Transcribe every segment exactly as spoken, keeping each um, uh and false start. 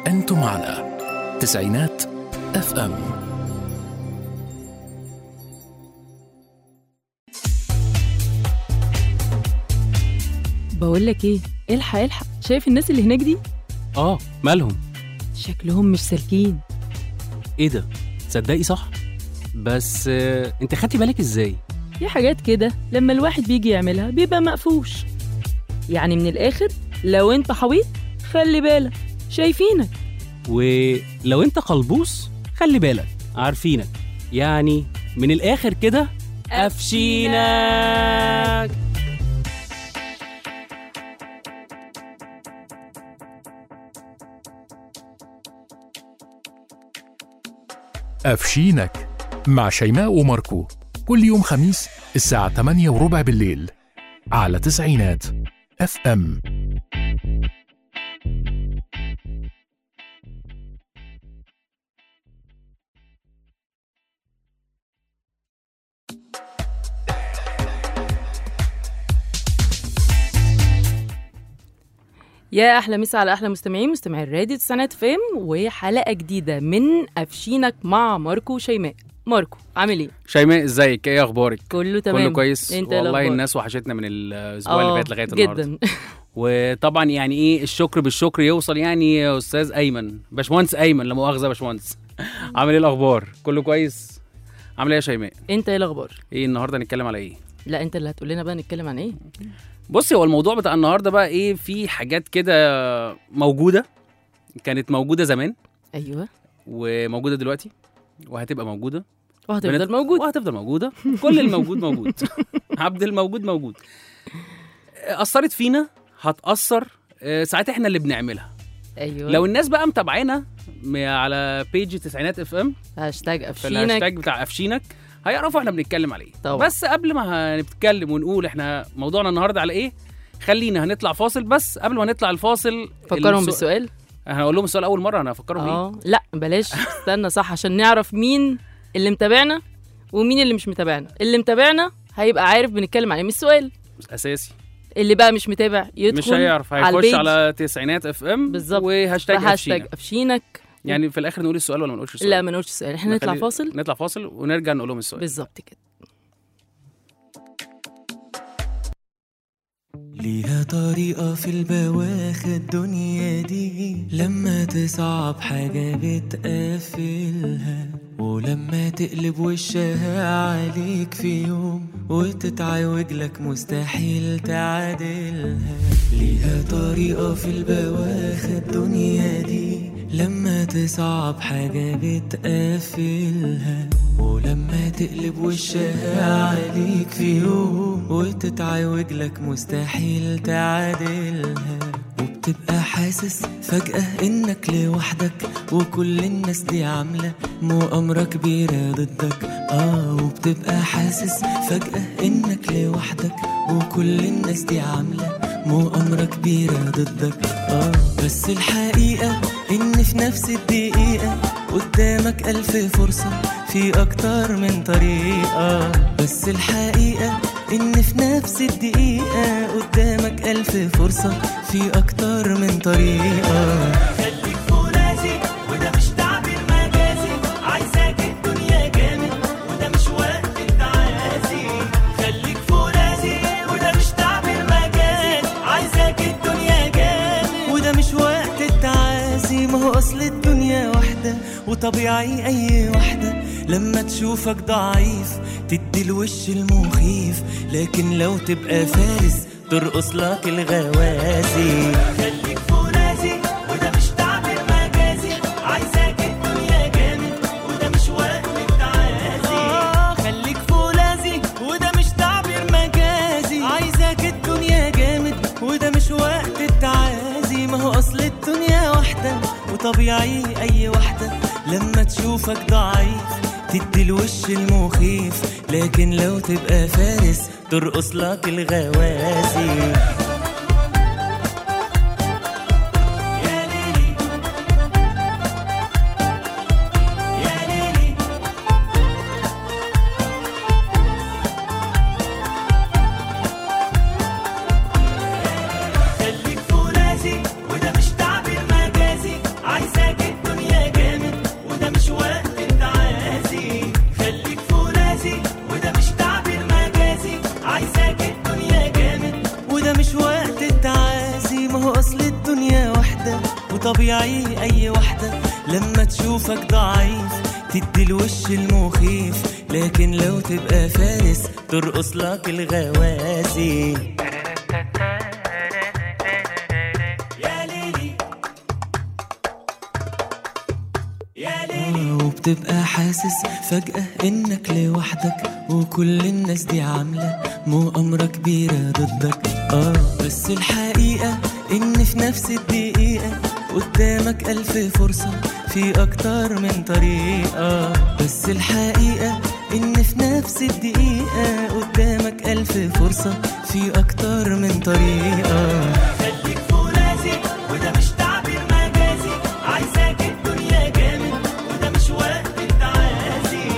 أنتم على تسعينات اف ام. بقول لك ايه، الحق الحق، شايف الناس اللي هناك دي؟ اه مالهم؟ شكلهم مش سالكين. ايه ده؟ تصدقي صح، بس آه، انت خدتي بالك ازاي؟ في حاجات كده لما الواحد بيجي يعملها بيبقى مقفوش. يعني من الاخر لو انت حويط خلي بالك، شايفينك. ولو انت قلبوس خلي بالك، عارفينك. يعني من الاخر كده قفشينك. قفشينك مع شيماء وماركو، كل يوم خميس الساعة ثمانية وربع بالليل على تسعينات اف ام. يا احلى مسا على احلى مستمعين مستمعي الراديو تسعينات اف ام، وحلقه جديده من قفشينك مع ماركو وشيماء. ماركو عامل ايه؟ شيماء ازيك؟ ايه اخبارك؟ كله تمام، كله كويس والله. الأخبار؟ الناس وحشتنا من الاسبوع اللي فات لغايه النهارده جدا. وطبعا يعني ايه الشكر بالشكر يوصل يعني يا استاذ ايمن، باشمهندس ايمن، لا مؤاخذه باشمهندس. عامل ايه الاخبار؟ كله كويس؟ عامل ايه يا شيماء؟ انت ايه الاخبار؟ ايه النهارده نتكلم على ايه؟ لا انت اللي هتقول لنا بقى نتكلم عن ايه. بصي، هو الموضوع بتاع النهارده بقى ايه، في حاجات كده موجوده، كانت موجوده زمان ايوه، وموجوده دلوقتي وهتبقى موجوده وهتفضل بنت... موجود وهتفضل موجوده. كل الموجود موجود. عبد الموجود موجود. اثرت فينا، هتاثر ساعات احنا اللي بنعملها. ايوه، لو الناس بقى متابعينا على بيج تسعينات اف ام، هاشتاج في قفشينك، الهاشتاج بتاع قفشينك، هيعرفوا احنا بنتكلم على ايه. طبعا. بس قبل ما هنتكلم ونقول احنا موضوعنا النهارده على ايه، خلينا هنطلع فاصل. بس قبل ما نطلع الفاصل فكرهم السو... بالسؤال. انا هقول لهم السؤال اول مره، انا هفكرهم بيه. اه لا بلاش، استنى صح، عشان نعرف مين اللي متابعنا ومين اللي مش متابعنا. اللي متابعنا هيبقى عارف بنتكلم عن ايه من السؤال، اساسي. اللي بقى مش متابع يدخل مش هيعرف، على هيخش البيج. على تسعينات اف ام بالظبط، وهاشتاج هاشتاج قفشينك. قفشينك. يعني في الاخر نقول السؤال ولا ما نقولش السؤال؟ لا ما نقولش السؤال، احنا نطلع نخلي- فاصل. نطلع فاصل ونرجع نقول لهم السؤال. بالظبط كده. ليها طريقة في البواخة الدنيا دي، لما تصعب حاجة بتقفلها، ولما تقلب وشها عليك في يوم وتتعوج لك مستحيل تعادلها. ليها طريقة في البواخة الدنيا دي، لما تصعب حاجة بتقفلها، ولما تقلب وشها عليك في يوم وتتعوج لك مستحيل تعادلها. وبتبقى حاسس فجأة انك لوحدك، وكل الناس دي عاملة مؤامرة كبيرة ضدك. اه وبتبقى حاسس فجأة انك لوحدك، وكل الناس دي عاملة مؤامرة كبيرة ضدك. اه بس الحقيقة ان في نفس الدقيقة قدامك ألف فرصة في أكتر من طريقة. بس الحقيقة إن في نفس الدقيقة قدامك ألف فرصة في أكتر من طريقة. خليك فرازي وده مش تعبير مجازي، عايزاك الدنيا جامد وده مش وقت التعازي. خليك فرازي وده مش تعبير مجازي، عايزاك الدنيا جامد وده مش وقت التعازي. ما هو أصل الدنيا واحدة وطبيعي أي واحدة لما تشوفك ضعيف تدي الوش المخيف، لكن لو تبقى فارس ترقص لك الغوازي. خليك فرازي وده مش تعبير مجازي، عايزاك الدنيا جامد وده مش وقت التعازي. آه خليك فرازي وده مش تعبير مجازي، عايزاك الدنيا جامد وده مش وقت التعازي. ما هو أصل الدنيا واحدة وطبيعي أي واحدة لما تشوفك ضعيف تدي الوش المخيف، لكن لو تبقى فارس ترقص لك الغوازي. يا ليلي يا ليلي خليك فرازي وده مش تعبير مجازي، عايز وده مش وقت التعازي، ما هو اصل الدنيا واحدة وطبيعي اي واحدة لما تشوفك ضعيف تدي الوش المخيف، لكن لو تبقى فارس ترقص لك الغوازي. يا ليلي يا ليلي، وبتبقى حاسس فجأة انك لوحدك وكل الناس دي عاملة مؤامرة كبيرة ضدك. اه بس الحقيقة ان في نفس الدقيقة قدامك ألف فرصة في أكتر من طريقة. بس الحقيقة إن في نفس الدقيقة قدامك ألف فرصة في أكتر من طريقة. خليك فرازي وده مش تعبير مجازي، عايزاك الدنيا جامد وده مش وقت التعازي.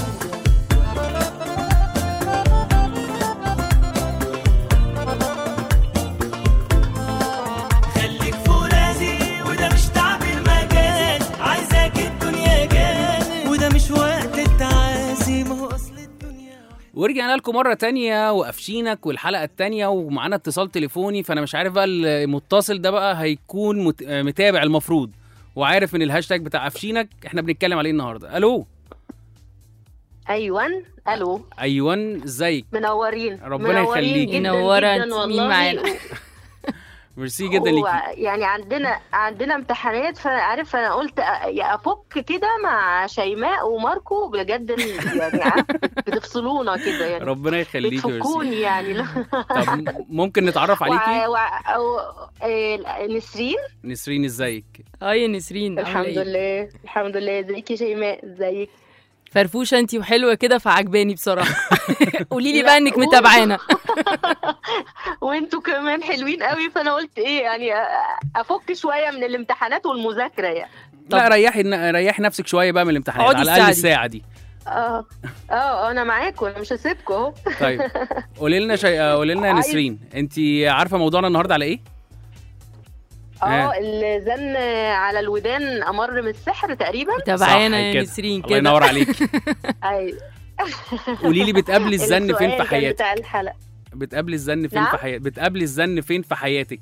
خليك فرازي وده مش تعبير مجازي، عايزاك الدنيا جامد وده مش وقت التعازي، ما هو أصل الدنيا. ورجعنا لكم مرة تانية وقفشينك والحلقة التانية ومعانا اتصال تليفوني، فأنا مش عارف بقى المتصل ده بقى هيكون مت... متابع المفروض وعارف من الهاشتاج بتاع قفشينك احنا بنتكلم عليه النهاردة. ألو. ايوان. الو. أيوان ازيك؟ منورين. ربنا يخليك. منورة. مين معانا؟ ميرسي جدا ليكي. يعني عندنا عندنا امتحانات، فعارف انا قلت يا افك كده مع شيماء وماركو بجد، يعني عارف بتفصلونا كده يعني. ربنا يخليكي. بتفكوني يعني. طب ممكن نتعرف عليكي؟ و... و... أو... نسرين. نسرين ازيك؟ اه يا نسرين. الحمد لله الحمد لله. ازيك يا شيماء؟ ازيك؟ فرفوشه انتي وحلوه كده فعجباني بصراحه. قولي لي بقى انك متابعانا. وانتوا كمان حلوين قوي، فانا قلت ايه يعني افك شويه من الامتحانات والمذاكره يعني. لا ريحي ريحي نفسك شويه بقى من الامتحانات على الاقل الساعه دي. اه اه انا معاكم، انا مش هسيبكم اهو. طيب قولي لنا شيء، قولي لنا يا نسرين، انت عارفه موضوعنا النهارده على ايه؟ اه الزن على الودان امر من السحر تقريبا. تابعانا يا نسرين كده. الله ينور عليك. ايوه. قولي لي بتقابلي الزن فين في حياتك؟ بتاع الحلقه. بتقابلي الزن فين في حياتك؟ بتقابلي الزن فين في حياتك؟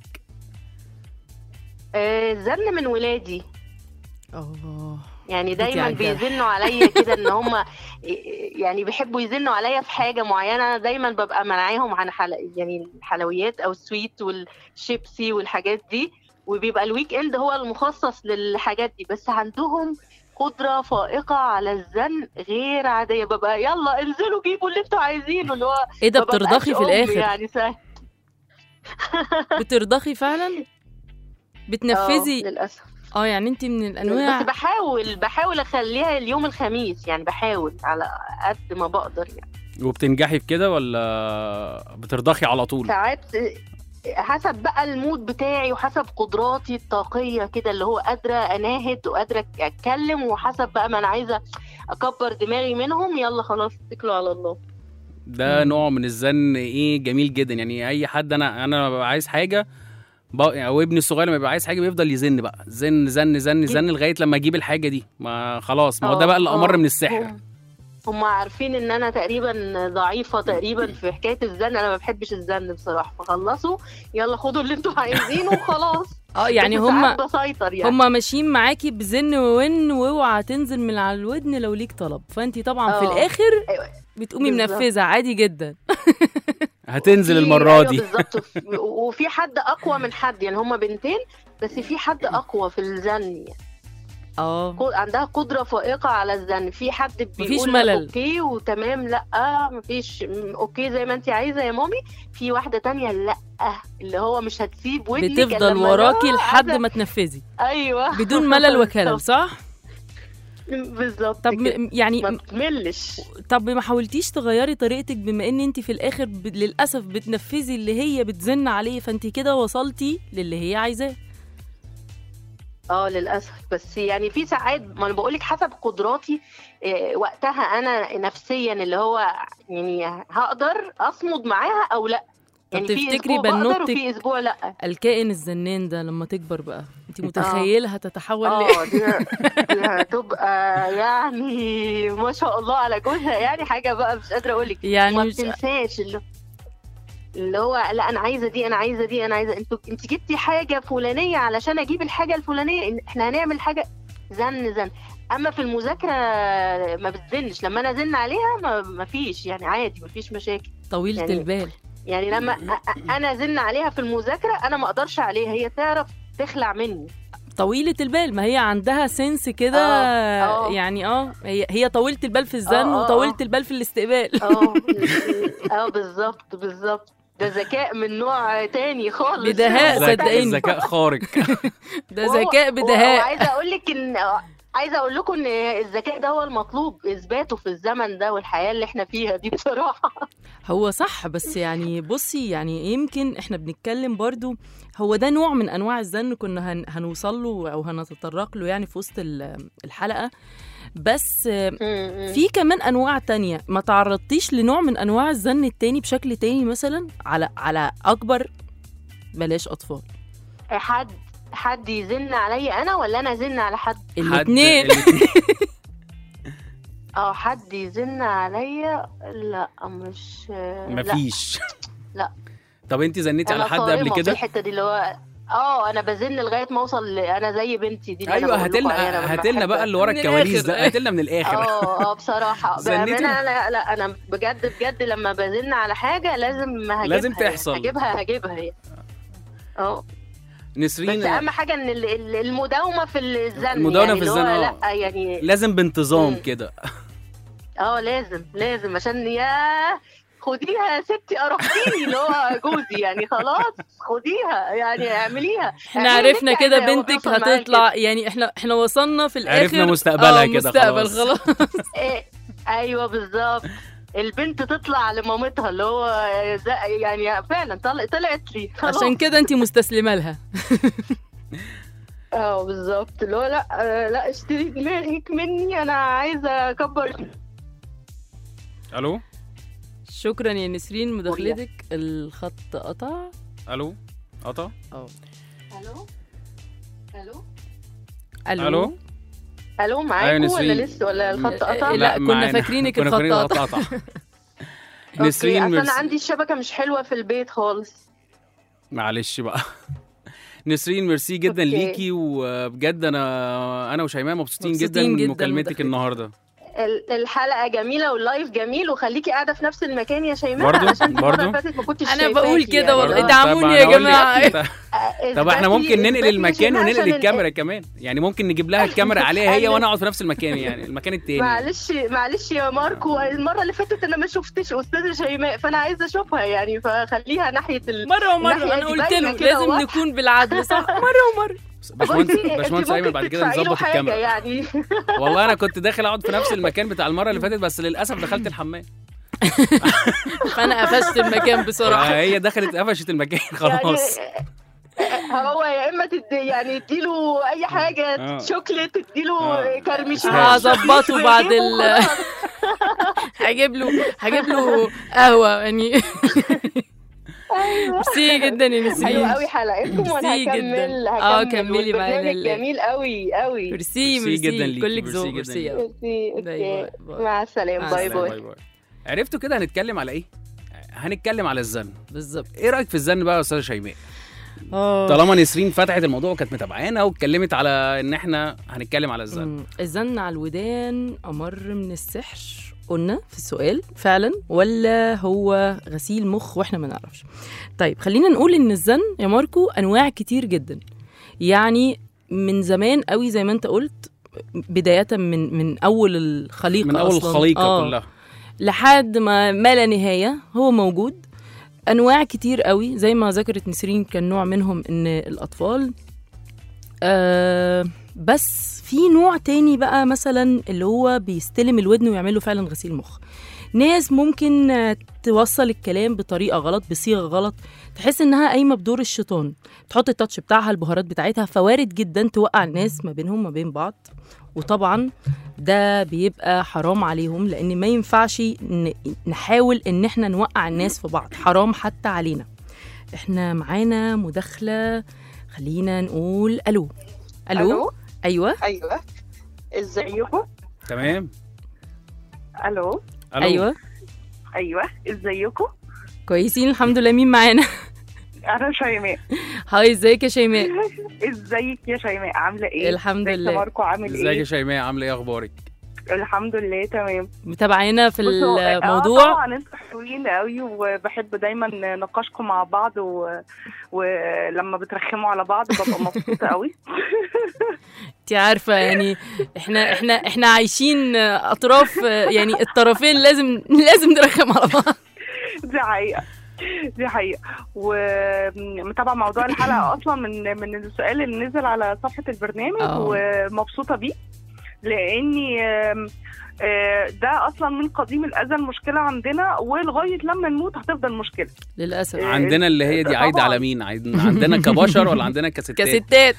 آه الزن من ولادي. اه يعني دايما بيزنوا عليا كده ان هم يعني بيحبوا يزنوا عليا في حاجه معينه، انا دايما ببقى منعاهم عن حلق يعني الحلويات او السويت والشيبسي والحاجات دي، وبيبقى الويك اند هو المخصص للحاجات دي. بس عندهم قدره فائقه على الزن غير عاديه، ببقى يلا انزلوا جيبوا اللي انتوا عايزينه، اللي هو ايه ده بترضخي في الاخر يعني سهل. بترضخي فعلا؟ بتنفذي؟ للاسف. اه يعني انت من الانواع. بس بحاول بحاول اخليها اليوم الخميس، يعني بحاول على قد ما بقدر يعني. وبتنجحي في كده ولا بترضخي على طول؟ ساعات حسب بقى المود بتاعي وحسب قدراتي الطاقيه كده، اللي هو قادره اناهد وقادره اتكلم، وحسب بقى ما انا عايزه اكبر دماغي منهم، يلا خلاص اتكلوا على الله. ده مم. نوع من الزن ايه جميل جدا. يعني اي حد انا انا ببقى عايز حاجه او ابني الصغير لما بيبقى عايز حاجه بيفضل يزن بقى زن زن زن زن لغايه لما اجيب الحاجه دي، ما خلاص ما هو ده بقى اللي امر من السحر. هم عارفين ان انا تقريبا ضعيفه تقريبا في حكايه الزن، انا ما بحبش الزن بصراحه، فخلصوا يلا خدوا اللي انتوا عايزينه وخلاص. اه يعني هم بسيطر يعني هم ماشيين معاكي بزن وون، واوعى تنزل من على الودن لو ليك طلب، فانتي طبعا أوه. في الاخر بتقومي منفذه عادي جدا. هتنزل المره دي. بالظبط. وفي حد اقوى من حد، يعني هم بنتين بس في حد اقوى في الزن يعني. اه عندها قدره فائقه على الزن. في حد بيقول اوكي وتمام، لا مفيش اوكي زي ما انت عايزه يا مامي. في واحده تانية لا، اللي هو مش هتسيب ودنك، بتفضل وراكي لحد ما تنفذي. ايوه بدون ملل وكلام، صح؟ بالظبط. طب م- يعني ما تملش. طب ما حاولتيش تغيري طريقتك بما ان انت في الاخر ب... للاسف بتنفذي اللي هي بتزن عليه، فانت كده وصلتي للي هي عايزاه؟ اه للاسف. بس يعني في ساعات ما انا بقولك حسب قدراتي إيه وقتها انا نفسيا، اللي هو يعني هقدر اصمد معاها او لا. يعني في اسبوع بقدر وفي اسبوع لا. الكائن الزنان ده لما تكبر بقى انت متخيله هتتحول اه دي, دي هتبقى يعني ما شاء الله على جوزها، يعني حاجه بقى مش قادره اقولك. يعني ما مش... بتنساش اللي اللي هو لا انا عايزه دي انا عايزه دي انا عايزه انتوا انت جبتي حاجه فلانيه علشان اجيب الحاجه الفلانيه، احنا هنعمل حاجه زن زن. اما في المذاكره ما بتزنش، لما انا زن عليها ما, ما فيش يعني عادي، ما فيش مشاكل. طويله يعني البال. يعني لما انا زن عليها في المذاكره انا ما اقدرش عليها، هي تعرف تخلع مني. طويله البال، ما هي عندها سنس كده. آه. يعني اه هي هي طويله البال في الزن آه. وطويله البال في الاستقبال. اه اه بالظبط بالظبط. ده ذكاء من نوع تاني خالص. بدهاء صدقيني. ذكاء خارق. ده ذكاء بدهاء. وعايزه اقول لك ان عايزه اقول لكم ان الذكاء ده هو المطلوب اثباته في الزمن ده والحياه اللي احنا فيها دي بصراحه. هو صح، بس يعني بصي يعني يمكن احنا بنتكلم برضو، هو ده نوع من انواع الزن كنا هن هنوصل له او هنتطرق له يعني في وسط الحلقه. بس في كمان انواع تانية. ما تعرضتيش لنوع من انواع الزن التاني بشكل تاني مثلا على على اكبر؟ بلاش اطفال. حد حد يزن عليا انا ولا انا ازن على حد؟ الاثنين. اه حد يزن عليا؟ لا مش مفيش. لا. طب انت زنيتي على حد قبل كده؟ في الحته دي اللي هو اه انا بزن لغايه ما اوصل انا زي بنتي دي. ايوه هاتلنا هاتلنا بقى اللي ورا الكواليس ده، هاتلنا من الاخر. اه اه بصراحه انا لا لا انا بجد بجد لما بزن على حاجه لازم هجيبها، لازم تحصل. هجيبها هجيبها هي. اه نسرين، بس اهم حاجه ان المداومه في الزن. المداومه يعني في الزن اه لا يعني لازم بانتظام كده. اه لازم لازم عشان يا خديها يا ستي قرفتيني اللي هو جوزي يعني خلاص خديها يعني اعمليها. احنا عرفنا كده بنتك هتطلع يعني احنا احنا وصلنا في الاخر عرفنا مستقبلها كده مستقبل خلاص. إيه ايوه بالظبط. البنت تطلع لمامتها اللي هو يعني فعلا طلعت لي خلاص. عشان كده انت مستسلمه لها. اه بالظبط اللي هو لا لا اشتري دماغك مني انا عايزه اكبر. الو شكرا يا نسرين مداخلتك. الخط قطع. الو قطع. اه الو الو الو الو الو معاكم ولا لسه ولا الخط قطع؟ لا كنا فاكرينك الخط قطع. نسرين اصل انا عندي الشبكه مش حلوه في البيت خالص. معلش بقى. نسرين ميرسي جدا أوكي. ليكي وبجد انا انا وشيماء مبسوطين, مبسوطين جدا من مكالمتك النهارده. الحلقه جميله واللايف جميل وخليكي قاعده في نفس المكان يا شيماء عشان المره اللي فاتت ما كنتش انا بقول كده والله ادعموني يا جماعه. طب احنا ممكن ننقل المكان وننقل الكاميرا كمان يعني ممكن نجيب لها الكاميرا عليها هي وانا اقعد في نفس المكان يعني المكان التاني. معلش معلش يا ماركو المره اللي فاتت انا ما شفتش استاذه شيماء فانا عايزه اشوفها يعني فخليها ناحيه مره ومره. انا قلت له لازم نكون بالعدل صح مره ومره. باشمهندس باشمهندس ايمن بعد كده نظبط الكاميرا يعني. والله انا كنت داخل اقعد في نفس المكان بتاع المره اللي فاتت بس للاسف دخلت الحمام. فانا قفشت المكان بصراحه. هي دخلت قفشت المكان خلاص. هو يا اما تدي يعني تديله اي حاجه شوكليت تديله كرمشين هظبطه بعد ال هجيب له هجيب له قهوه يعني. ميرسي جدا يا نسرين. حلوه قوي حلقتكم وانا هكمل اه كملي معانا. جميل قوي قوي. ميرسي ميرسي كلك ذوق. ميرسي مع السلامه. باي باي. عرفتوا كده هنتكلم على ايه؟ هنتكلم على الزن بالظبط. ايه رايك في الزن بقى يا استاذه شيماء؟ طالما نسرين فتحت الموضوع وكانت متابعانا واتكلمت على ان احنا هنتكلم على الزن. الزن على الودان امر من السحر قلنا في السؤال فعلا ولا هو غسيل مخ واحنا ما نعرفش؟ طيب خلينا نقول ان الزن يا ماركو انواع كتير جدا يعني من زمان قوي زي ما انت قلت بدايه من من اول الخليقه من اول أصلاً. الخليقه آه. كلها لحد ما ما لا نهايه هو موجود. انواع كتير قوي زي ما ذكرت نسرين كان نوع منهم ان الاطفال آه بس في نوع تاني بقى مثلا اللي هو بيستلم الودن ويعمله فعلا غسيل مخ. ناس ممكن توصل الكلام بطريقه غلط بصيغه غلط تحس انها قايمه بدور الشيطان تحط التاتش بتاعها البهارات بتاعتها فوارد جدا توقع الناس ما بينهم ما بين بعض. وطبعا ده بيبقى حرام عليهم لان ما ينفعش نحاول ان احنا نوقع الناس في بعض حرام حتى علينا. احنا معانا مداخله خلينا نقول الو الو, ألو؟ ايوه ايوه ازيكم؟ تمام. الو ايوه ايوه ازيكم؟ كويسين الحمد لله. مين معانا؟ انا شيماء. هاي ازيك يا شيماء؟ ازيك يا شيماء، عامله ايه؟ الحمد ازيك لله. يا ماركو، عامل ازيك ايه؟ يا شيماء، عامله ايه، اخبارك؟ الحمد لله تمام. متابعينا في بصوا، آه، الموضوع. طبعا انتوا حلوين قوي وبحب دايما نقاشكم مع بعض و... ولما بترخموا على بعض ببقى مبسوطه قوي. انت عارفه يعني احنا احنا احنا عايشين اطراف، يعني الطرفين لازم لازم نرخم على بعض. دي حقيقه دي حقيقه. ومتابعه موضوع الحلقه اصلا من من السؤال اللي نزل على صفحه البرنامج، أوه. ومبسوطه بيه لاني ده اصلا من قديم الازل مشكله عندنا، ولغايه لما نموت هتفضل مشكله للاسف. عندنا اللي هي دي عايده على مين؟ عايد- عندنا كبشر ولا عندنا كستات؟ كستات.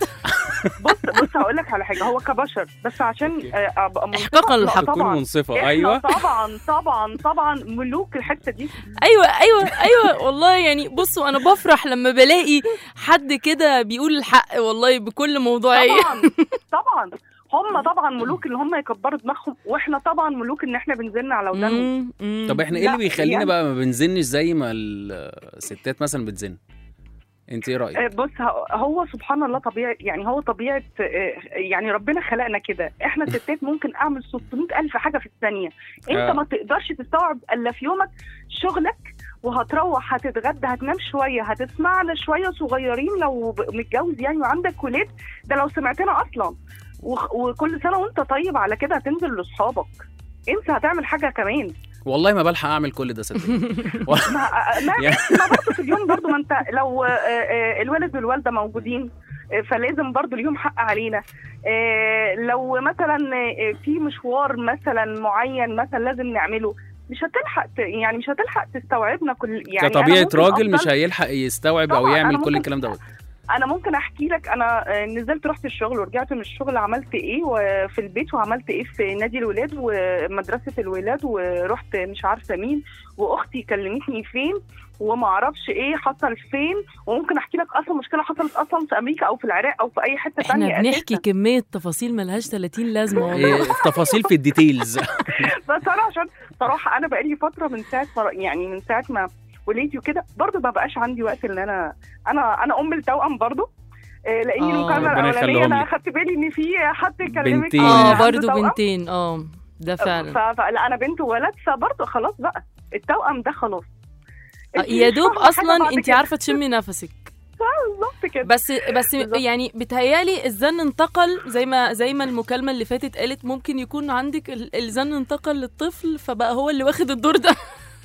بص بص هقول لك على حاجه، هو كبشر بس عشان آه، ابقى منصفة. إحقاقاً لا للحق. تكون طبعا منصفه. احنا ايوه طبعا طبعا طبعا ملوك الحته دي. ايوه ايوه ايوه والله. يعني بصوا انا بفرح لما بلاقي حد كده بيقول الحق والله بكل موضوعيه. طبعا طبعا هم طبعا ملوك اللي هم يكبروا دماغهم، واحنا طبعا ملوك ان احنا بنزلنا على ودانهم. مم، مم. طب احنا ايه لا، اللي بيخلينا يعني- بقى ما بنزنش زي ما الستات مثلا بتزن؟ انت ايه رايك؟ آه، بص ه- هو سبحان الله طبيعي، يعني هو طبيعه، آه، يعني ربنا خلقنا كده. احنا الستات ممكن اعمل ستمائة الف حاجه في الثانيه، انت آه. ما تقدرش تستوعب الا في يومك شغلك، وهتروح هتتغدى هتنام شويه هتسمعنا شويه صغيرين لو ب- متجوز يعني وعندك ولاد، ده لو سمعتنا اصلا. وخ- وكل سنه وانت طيب على كده هتنزل لاصحابك، انت هتعمل حاجه كمان. والله ما بلحق اعمل كل ده صدقني. ما ما, يعني- ما برضه في اليوم برضه، ما انت لو آه، آه، الولد والوالده موجودين، آه، فلازم برضه اليوم حق علينا. آه، لو مثلا آه، في مشوار مثلا معين مثلا لازم نعمله، مش هتلحق ت- يعني مش هتلحق تستوعبنا كل يعني. أنا كطبيعه ممكن راجل مش أفضل- هيلحق يستوعب او طبعاً، أنا يعمل كل ممكن- الكلام دوت. انا ممكن احكي لك، انا آه، نزلت رحت الشغل ورجعت من الشغل عملت ايه وفي البيت، وعملت ايه في نادي الولاد ومدرسه الولاد، ورحت مش عارفه مين، واختي كلمتني فين، وما اعرفش ايه حصل فين. وممكن احكي لك اصلا مشكله حصلت اصلا في امريكا او في العراق او في اي حته احنا ثانيه. بنحكي كميه تفاصيل ملهاش ثلاثين لازمه والله. إيه تفاصيل في الديتيلز. بس انا عشان صراحه انا بقالي فتره من ساعه ما- يعني من ساعه ما وليدي وكده برضه ما بقاش عندي وقت ان انا انا انا ام التوأم برضه، آه، لاني آه، المكالمه ربنا الاولانيه يخليهم انا لك. خدت بالي ان في حد كلمك بنتين. اه عنده برضو توأم. بنتين. اه ده فعلا. ف- فلا انا بنت وولد، فبرضه خلاص بقى التوأم ده خلاص. آه، انت يا مش دوب فاهمة حاجة اصلا بعد انت كده. عارفه تشمي نفسك. بالظبط كده. بس بس بالظبط. يعني بتهيالي الزن انتقل زي ما زي ما المكالمه اللي فاتت قالت، ممكن يكون عندك ال- الزن انتقل للطفل فبقى هو اللي واخد الدور ده.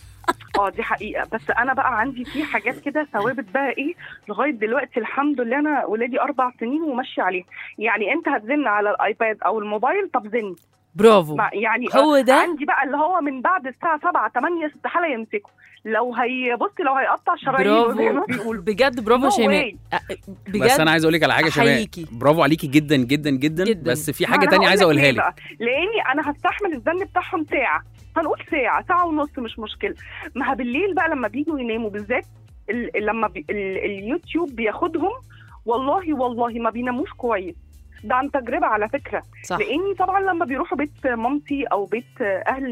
اه دي حقيقه، بس انا بقى عندي في حاجات كده ثوابت بقى ايه لغايه دلوقتي الحمد لله. انا ولادي اربع سنين وماشيه عليه، يعني انت هتزن على الايباد او الموبايل، طب زن. برافو. مع- يعني هو آه، ده. عندي بقى اللي هو من بعد الساعه سبعة ثمانية استحاله يمسكه، لو هي بصي لو هيقطع شرايينه زي ما برافو بيقولوا. بجد. برافو No شيماء. way. أ- بجد. بس انا عايز اقول لك على حاجه يا شيماء، أحييكي. برافو عليكي جدا جدا جدا, جداً. بس في ما حاجه أنا تانية عايز هقول اقولها ليه لك. بقى، لاني انا هستحمل الزن بتاعهم ساعه، هنقول ساعه ساعه ونص مش مشكله. ما بالليل بقى لما بيجوا يناموا بالذات ال- لما بي ال اليوتيوب بياخدهم، والله والله ما بيناموش كويس. ده عن تجربه على فكره. صح. لاني طبعا لما بيروحوا بيت مامتي او بيت اهل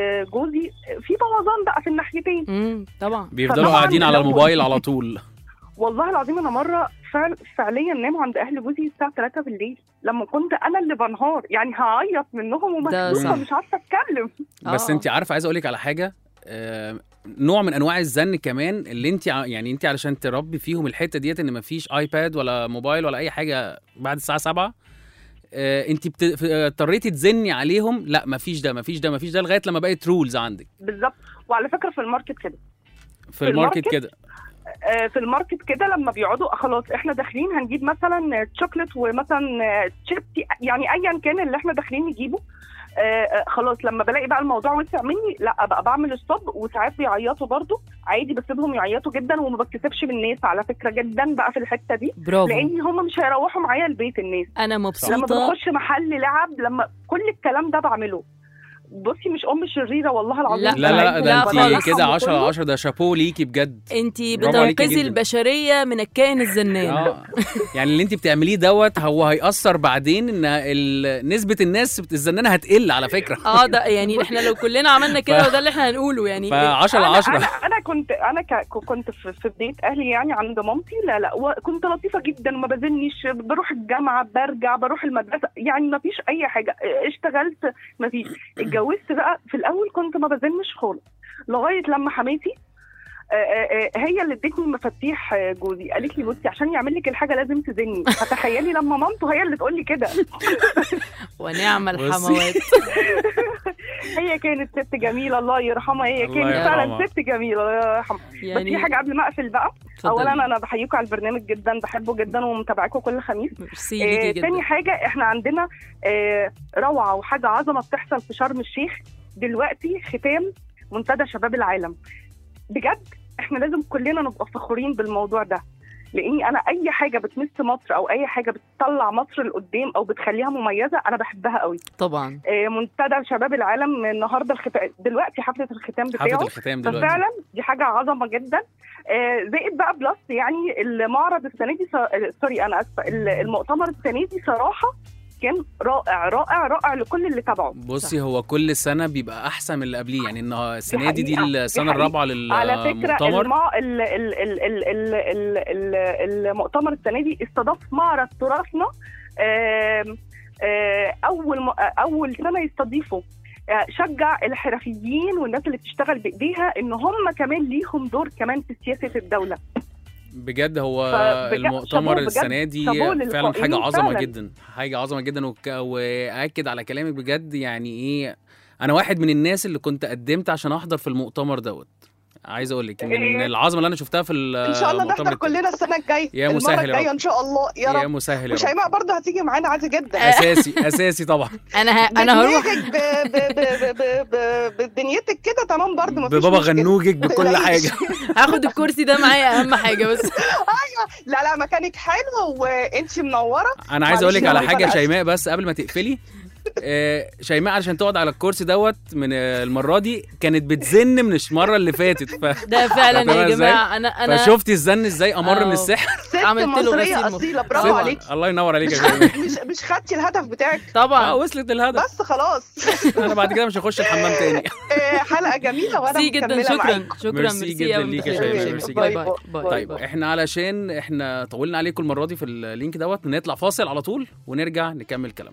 جوزي في بوظان بقى في الناحيتين. امم طبعا. بيفضلوا فطبعاً قاعدين على لو- الموبايل على طول. والله العظيم انا مره فعل فعليا ناموا عند اهل جوزي الساعه ثلاثة بالليل، لما كنت انا اللي بنهار يعني هعيط منهم ده ومكسوفه صح. مش عارفه اتكلم. بس آه. انت عارفه عايز اقول لك على حاجه، آه، نوع من انواع الزن كمان اللي انت ع- يعني انت علشان تربي فيهم الحته ديت ان مفيش ايباد ولا موبايل ولا اي حاجه بعد الساعه سبعة، آه، انت بت- ف- اضطريتي تزني عليهم، لا مفيش ده مفيش ده مفيش ده لغايه لما بقت رولز عندك بالظبط. وعلى فكره في الماركت كده، في الماركت الماركت؟ كده. آه، في الماركت كده لما بيقعدوا خلاص احنا داخلين هنجيب مثلا شوكليت ومثلا شيبسي، يعني ايا كان اللي احنا داخلين نجيبه، آه، آه، خلاص لما بلاقي بقى الموضوع وسع مني لا بقى بعمل ستوب. وساعات بيعيطوا برضو عادي، بسيبهم يعيطوا جدا وما بتكسفش من الناس على فكره جدا بقى في الحته دي، برافو. لان هم مش هيروحوا معايا البيت الناس. انا لما مبسوطه. بخش محل لعب، لما كل الكلام ده بعمله. بصي مش ام شريره والله العظيم. لا، لا لا لا، ده لا انت خالص. كده عشرة على عشرة، ده شابو ليكي بجد. انت برافو عليكي بتنقذي جداً. البشريه من الكائن الزنان. اه يعني اللي انت بتعمليه دوت هو هيأثر بعدين ان ال- نسبة الناس الزنانة هتقل على فكرة. اه ده يعني احنا لو كلنا عملنا كده وده اللي احنا هنقوله يعني. فعشرة على انا عشرة. انا انا كنت انا ك- كنت في في بيت اهلي يعني عند مامتي. لا لا وكنت لطيفه جدا وما بزنيش، بروح الجامعه برجع بروح المدرسه، يعني ما فيش اي حاجه. اشتغلت ما فيش. اتجوزت بقى في الاول كنت ما بزنش خالص، لغايه لما حماتي آه، آه، آه، هي اللي ادتني مفاتيح آه، جوزي، قالت لي بصي عشان يعمل لك الحاجه لازم تزني. فتخيلي لما مامته هي اللي تقول لي كده. ونعم بصي. الحموات. هي كانت ست جميله الله يرحمها، هي الله كانت يرحمها. فعلا ست جميله الله يرحمها. بس يعني في حاجه قبل ما اقفل بقى، اتفضلي. اولا انا بحييكم على البرنامج جدا، بحبه جدا ومتابعاكم كل خميس. ميرسي آه ليكي جدا. تاني حاجه احنا عندنا آه روعه وحاجه عظمه بتحصل في شرم الشيخ دلوقتي، ختام منتدى شباب العالم. بجد احنا لازم كلنا نبقى فخورين بالموضوع ده، لاني انا اي حاجه بتمس مصر او اي حاجه بتطلع مصر لقدام او بتخليها مميزه انا بحبها قوي. طبعا. آه منتدى شباب العالم النهارده الختام دلوقتي، حفله الختام بتاعه. حفلة الختام دلوقتي. ففعلا دي حاجه عظمه جدا. آه زائد بقى بلس يعني المعرض السنه دي ص- سوري انا اسفه، المؤتمر السنه دي صراحه كان رائع رائع رائع لكل اللي تابعه. بصي هو كل سنة بيبقى أحسن من اللي قبليه، يعني إن السنة دي دي حقيقة، دي السنة حقيقة. الرابعة على فكره للمؤتمر. المع... ال... ال... ال... ال... ال... ال... ال... المؤتمر السنه دي استضاف معرض تراثنا. آم... آه، اول م... اول سنه يستضيفوا، آه، شجع الحرفيين والناس اللي بتشتغل بايديها ان هم كمان ليهم دور كمان في سياسه الدوله. بجد هو فبجد المؤتمر شابوه بجد، السنة دي شابوه فعلا للقائمين حاجة عظمة فعلا. جدا، حاجة عظمة جدا. وك... وأكد على كلامك بجد، يعني إيه، أنا واحد من الناس اللي كنت قدمت عشان أحضر في المؤتمر دوت. عايز اقول لك من إيه؟ العظمه اللي انا شفتها في ان شاء الله المؤتمر نحضر التاني. كلنا السنه الجايه، يا المره مسهل يا الجايه رب. ان شاء الله يا يا رب. مسهل يا رب. وشيماء برضه هتيجي معانا عادي جدا. اساسي اساسي طبعا. انا ه... انا هروح بدماغك ب- ب- ب- ب- ب- بدنيتك كده تمام برضه مفيش ببابا مشكلة. غنوجك بكل حاجه. هاخد الكرسي ده معايا اهم حاجه بس. لا لا مكانك حلو وانت منوره. انا عايز اقول لك على معلش حاجه أنا شيماء بس قبل ما تقفلي. آه، شيماء علشان تقعد على الكرسي دوت من آه، المره دي كانت بتزن من المره اللي فاتت ف... ده فعلا فاهمة يا إزاي؟ جماعه انا انا فشفتي الزن ازاي امر من آه. السحر. ست عملت له مصريه غسيل اصيله، مخ. برافو ست. عليكي. الله ينور عليك يا مش شيماء. مش مش خدتي الهدف بتاعك اه طبعا. وصلت الهدف. بس خلاص. انا بعد كده مش هخش الحمام تاني. آه، حلقه جميله وانا ميرسي جدا، مكمله شكرا معاكم. شكرا ميرسي ميرسي جدا يا ليك يا مدحت. شيماء، ميرسي. ميرسي باي جدا. باي باي طيب باي. احنا علشان احنا طولنا عليكم المره دي في اللينك دوت نطلع فاصل على طول ونرجع نكمل كلامنا.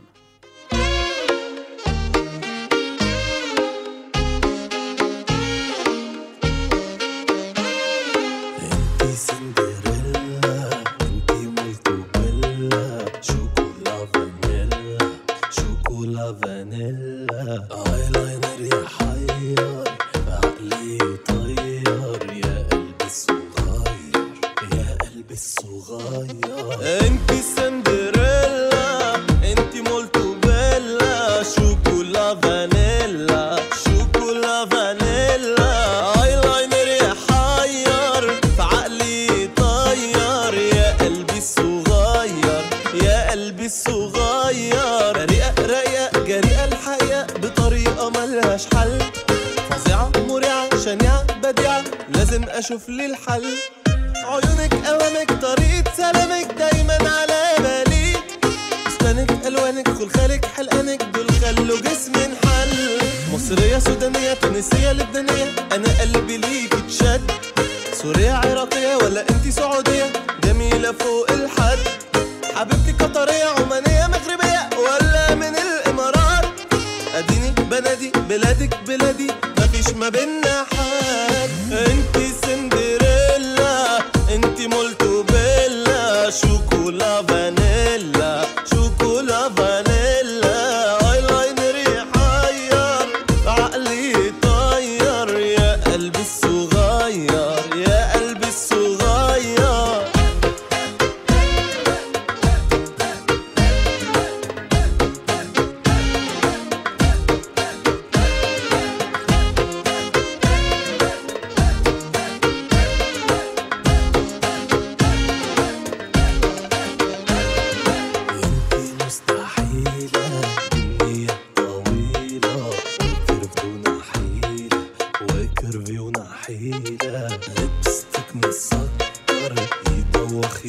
انتي سندريلا انتي مولتو بيلا شوكولا فانيلا شوكولا فانيلا ايلاينر يحير عقلي يطير يا قلبي الصغير يا قلبي الصغير انتي سندريلا انتي مولتو بيلا شوكولا فانيلا شوكولا فانيلا ايلاينر يحير في عقلي يطير يا قلبي الصغير يا قلبي الصغير رقيقة رقيقة جريئة الحقيقة بطريقة ملهاش حل فظيعة مريعة شنيعة بديعة لازم اشوف لي الحل عيونك اوامك طريقة سلامك دايما على بالي اسنانك الوانك خلخالك حلقانك دول خلوا جسمي انحل مصرية سودانية تونسية لبنانية انا قلبي ليك اتشد سورية عراقية ولا انتي سعودية جميلة فوق الحد حبيبتي قطرية عمانية مغربية ولا من الامارات اديني بنادي بلادك بلادي مفيش ما بينا حد انتي سندريلا انتي مولتو بيلا شوكولا فانيلا شوكولا فانيلا ايلاينر يحير عقلي يطير يا قلبي الصغير يا قلبي الصغير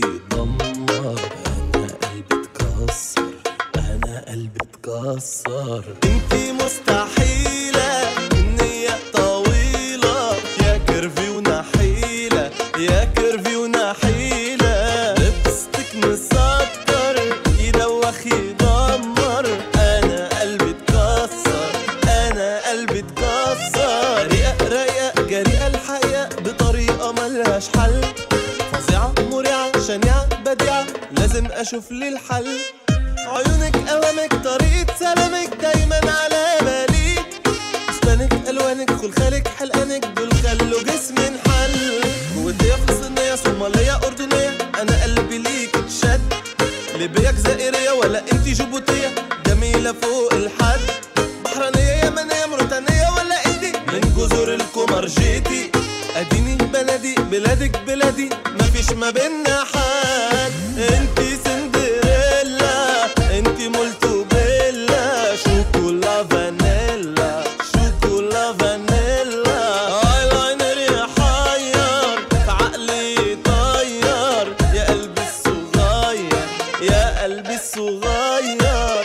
يدمر. انا قلبي اتكسر، انا قلبي اتكسر. انتي مستحيلة، النية طويلة، يا كيرفي ونحيلة، يا كيرفي ونحيلة. لبستك مسكر يدوخ يدمر. انا قلبي اتكسر، انا قلبي اتكسر. ريقة رايقة جريئة الحقيقة بطريقة ملهاش حل. فظيعة مريعة شنيعة بديعة لازم اشوف لي الحل. عيونك قوامك طريقة سلامك دايما على بالي. اسنانك الوانك خلخالك حلقانك دول خلوا جسمي انحل. قوتي فلسطينية صومالية أردنية، أنا قلبي ليك اتشد. ليبيا جزائرية ولا انتي جيبوتية، جميلة فوق الحد. بحرانية يمنية موريتانية ولا انتي من جزر القمر جيتي. اديني بلدي بلادك بلادي مفيش ما بينا حد. انتي سندريلا، انتي مولتو بيلا، شوكولا فانيلا، شوكولا فانيلا. ايلاينر يحير في عقلي يطير، يا قلبي الصغير، يا قلبي الصغير.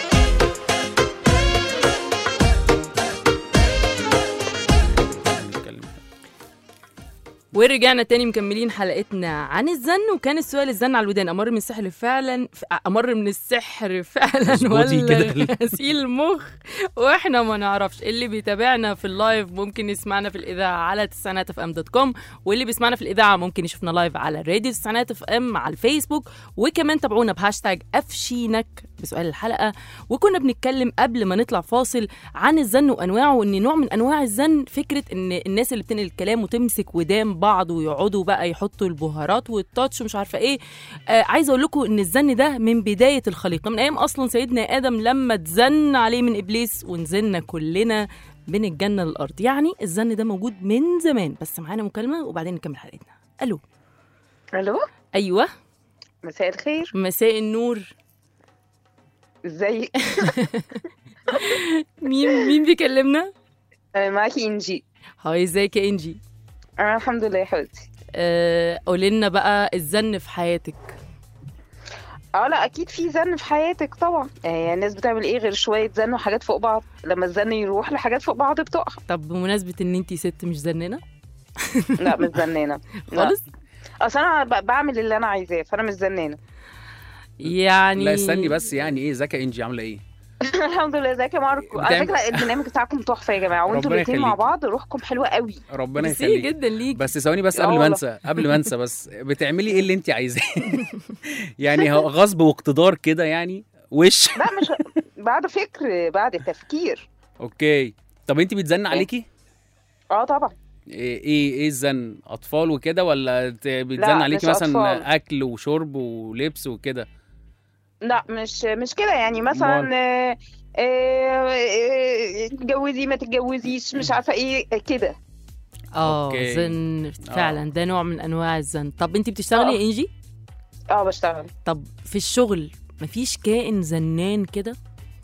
ورجعنا تاني مكملين حلقتنا عن الزن. وكان السؤال الزن على الودان أمر من السحر فعلا، أمر من السحر فعلا ولا غسيل المخ؟ وإحنا ما نعرفش. اللي بيتابعنا في اللايف ممكن يسمعنا في الإذاعة على تسعينات اف ام دوت كوم، واللي بيسمعنا في الإذاعة ممكن يشوفنا لايف على راديو تسعينات اف ام على الفيسبوك. وكمان تابعونا بهاشتاج أفشينك بسؤال الحلقة. وكنا بنتكلم قبل ما نطلع فاصل عن الزن وأنواعه، وإن نوع من أنواع الزن فكرة إن الناس اللي بتنقل الكلام وتمسك ودان بعض ويقعدوا بقى يحطوا البهارات والتاتش ومش عارفه ايه. آه عايزه اقول لكم ان الزن ده من بدايه الخليقه، من ايام اصلا سيدنا ادم لما اتزن عليه من ابليس ونزلنا كلنا من الجنه للارض. يعني الزن ده موجود من زمان. بس معانا مكالمه وبعدين نكمل حلقتنا. الو. الو. ايوه مساء الخير. مساء النور. ازيك؟ مين مين بيكلمنا؟ معاكي انجي. هاي ازيك يا انجي؟ انا الحمد لله يا حبيبتي. آه قولي لنا بقى الزن في حياتك. اه لا اكيد في زن في حياتك طبعا. يعني الناس بتعمل ايه غير شويه زن وحاجات فوق بعض، لما الزن يروح لحاجات فوق بعض بتقع. طب بمناسبه ان انتي ست مش زنانه؟ لا مش زنانه خالص. اصل انا ب- بعمل اللي انا عايزاه فانا مش زنانه يعني. لا استني بس، يعني ايه ازيك يا انجي عامله ايه؟ الحمد لله. ازيك يا ماركو؟ على بتعمل- فكره البرنامج بتاعكم تحفه يا جماعه، وانتوا ربنا الاثنين مع يخليك. بعض روحكم حلوه قوي. ربنا ميرسي يخليك جدا ليك. بس ثواني بس لا قبل ما والله. انسى قبل ما انسى بس بتعملي ايه اللي انت عايزاه؟ يعني هو غصب واقتدار كده يعني وش. لا مش بعد فكر بعد تفكير. اوكي. طب انت بتزن عليكي اه طبعا. ايه ايه إيه الزن؟ اطفال وكده ولا ت- بتزن لا، عليكي مش مثلا أطفال. اكل وشرب ولبس وكده؟ لا مش مش كده يعني مثلا آه، آه، آه، تتجوزي ما تتجوزيش مش عارفه ايه كده. اه أوكي. زن فعلا. ده نوع من انواع الزن. طب انتي بتشتغلي آه. يا انجي؟ اه بشتغل. طب في الشغل مفيش كائن زنان كده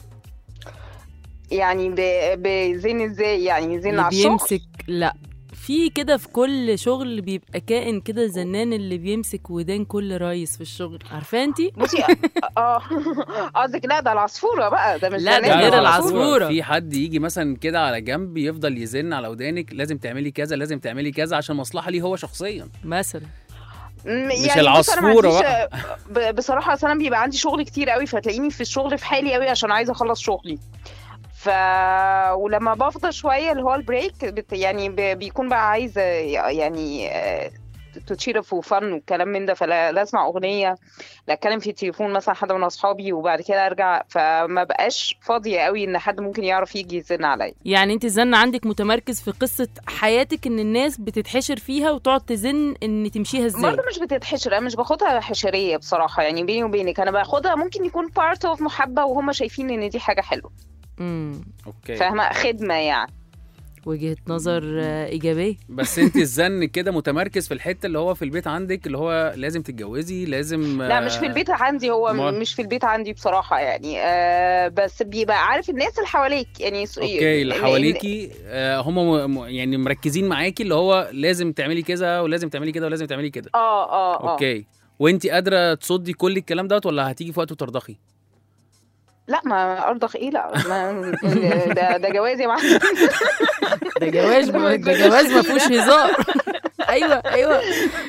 يعني ب- بيزن ازاي؟ يعني يزن اللي على الشغل؟ بيمسك؟ لا، في كده في كل شغل بيبقى كائن كده زنان اللي بيمسك ودان كل رئيس في الشغل. عارفه انتي؟ بصي اه قصدك لا ده العصفوره بقى، ده مش لا، ده زنان، غير لا، العصفورة. في حد يجي مثلا كده على جنب يفضل يزن على ودانك، لازم تعملي كذا لازم تعملي كذا عشان مصلحه ليه هو شخصيا، مثلا. م- مش يعني العصفورة بص أنا ما بقى. عنديش- ب- بصراحه أصل انا بيبقى عندي شغل كتير قوي، فتلاقيني في الشغل في حالي قوي عشان عايزه اخلص شغلي. ف ولما بفضل شويه اللي هو البريك بت... يعني ب... بيكون بقى عايزه يعني تشير فو فن والكلام من ده، فلا لا اسمع اغنيه، لا اتكلم في التليفون مثلا حد من اصحابي وبعد كده ارجع، فما بقاش فاضيه قوي ان حد ممكن يعرف يجي يزن عليا. يعني انت الزن عندك متمركز في قصه حياتك، ان الناس بتتحشر فيها وتقعد تزن ان تمشيها ازاي. برضه مش بتتحشر، انا مش باخدها حشريه بصراحه، يعني بيني وبينك انا باخدها ممكن يكون بارت اوف محبه وهم شايفين ان دي حاجه حلوه. امم اوكي. فاهمه؟ خدمه يعني. وجهه نظر آه، ايجابيه. بس انت الزن كده متمركز في الحته اللي هو في البيت عندك، اللي هو لازم تتجوزي لازم. لا مش في البيت عندي، هو مال. مش في البيت عندي بصراحه يعني آه بس بيبقى عارف الناس اللي حواليك يعني. اوكي، اللي حواليكي آه هم م... م- يعني مركزين معاكي، اللي هو لازم تعملي كذا ولازم تعملي كده ولازم تعملي كده. اه اه اه اوكي. وانت قادره تصدي كل الكلام دوت، ولا هتيجي في وقت وترضخي؟ لا ما ارضخ ايه، لا ما ده ده جواز يا معلم. ده جواز، ده جواز ما فيهوش هزار. ايوه ايوه.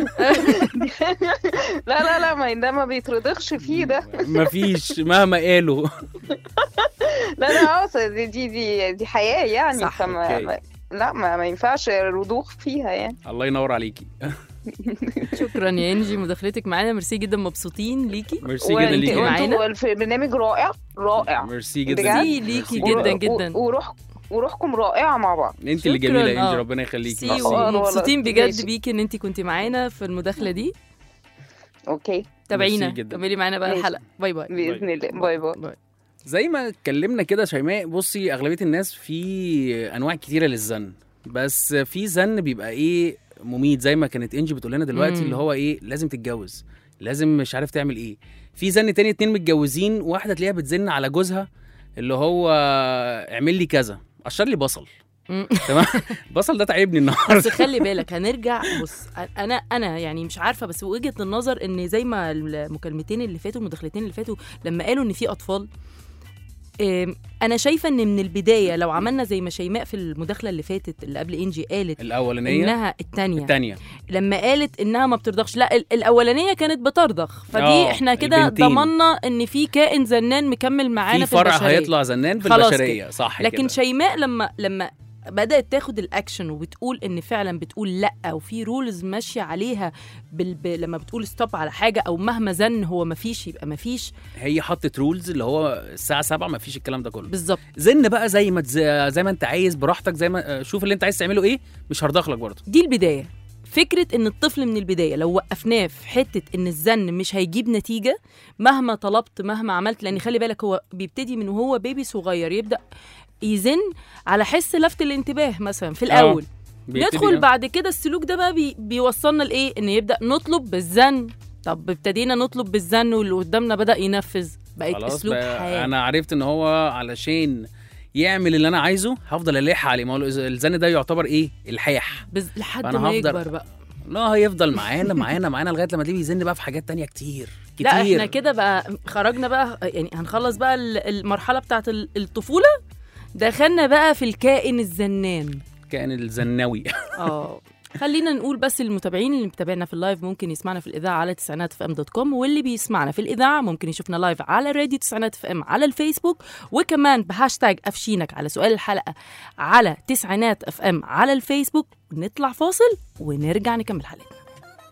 لا لا لا ما ده ما بيترضخش فيه ده. مفيش مهما قالوا. لا لا اصل دي دي دي, دي حياه يعني. صح. فما لا ما, ما ينفعش رضوخ فيها يعني. الله ينور عليكي. شكرا يا انجي مداخلتك معانا، ميرسي جدا، مبسوطين ليكي. ميرسي جدا ليكي معانا. البرنامج رائع رائع. ميرسي جدا ميرسي ليكي جدا جدا. وروح وروحكم رائعه مع بعض. انت اللي جميله يا انجي، ربنا يخليكي. مبسوطين بجد بيكي ان انت كنتي معانا في المداخله دي. اوكي تابعينا، كملي معانا بقى الحلقه. باي باي باذن الله. باي باي, باي. زي ما اتكلمنا كده شيماء، بصي اغلبيه الناس في انواع كتيره للزن، بس في زن بيبقى ايه مميت زي ما كانت انجي بتقول لنا دلوقتي، اللي هو ايه لازم تتجوز، لازم مش عارف تعمل ايه. في زن تاني اتنين متجوزين، واحده تلاقيها بتزن على جوزها اللي هو اعمل لي كذا، قشر لي بصل. تمام. البصل ده تعبني النهارده. بس خلي بالك هنرجع. بص انا انا يعني مش عارفه، بس وجهه النظر ان زي ما المكالمتين اللي فاتوا المداخلتين اللي فاتوا لما قالوا ان في اطفال، انا شايفه ان من البدايه لو عملنا زي ما شيماء في المداخله اللي فاتت اللي قبل انجي قالت الاولانيه انها الثانيه الثانيه لما قالت انها ما بترضخش، لا الاولانيه كانت بترضخ، فدي احنا كده ضمننا ان في كائن زنان مكمل معانا في, في البشريه، فرع هيطلع زنان في البشريه. صح. لكن كده. شيماء لما لما بدأت تاخد الأكشن وبتقول إن فعلا بتقول لأ، وفي رولز ماشية عليها بال... ب... لما بتقول ستوب على حاجة أو مهما زن هو مفيش يبقى مفيش. هي حطت رولز اللي هو الساعة سبعة مفيش الكلام ده كله بالظبط. زن بقى زي ما تز... زي ما أنت عايز براحتك، زي ما شوف اللي أنت عايز تعمله إيه، مش هرضخلك برضه. دي البداية. فكرة إن الطفل من البداية لو وقفناه في حتة إن الزن مش هيجيب نتيجة مهما طلبت مهما عملت، لأن خلي بالك هو بيبتدي من وهو بيبي صغير يبدأ يزن على حس لفت الانتباه مثلا في الأول، ندخل بعد كده السلوك ده بقى بي بيوصلنا لإيه؟ إن يبدأ نطلب بالزن. طب ابتدينا نطلب بالزن واللي قدامنا بدأ ينفذ، بقيت أسلوب حياة. أنا عرفت إن هو علشان يعمل اللي أنا عايزه هفضل ألح عليه، ما هو الزن ده يعتبر إيه؟ الحيح بز... لحد ما يكبر بقى. لا هيفضل معانا معانا معانا لغايه لما تلاقيه يزن بقى في حاجات تانية كتير كتير. لا احنا كده بقى خرجنا بقى، يعني هنخلص بقى المرحله بتاعه الطفوله، دخلنا بقى في الكائن الزنان، كائن الزناوي. اه خلينا نقول بس للمتابعين اللي متابعنا في اللايف ممكن يسمعنا في الاذاعه على تسعينات اف ام دوت كوم، واللي بيسمعنا في الاذاعه ممكن يشوفنا لايف على راديو تسعينات اف ام على الفيسبوك، وكمان بهاشتاج افشينك على سؤال الحلقه على تسعينات اف ام على الفيسبوك. نطلع فاصل ونرجع نكمل حلقتنا.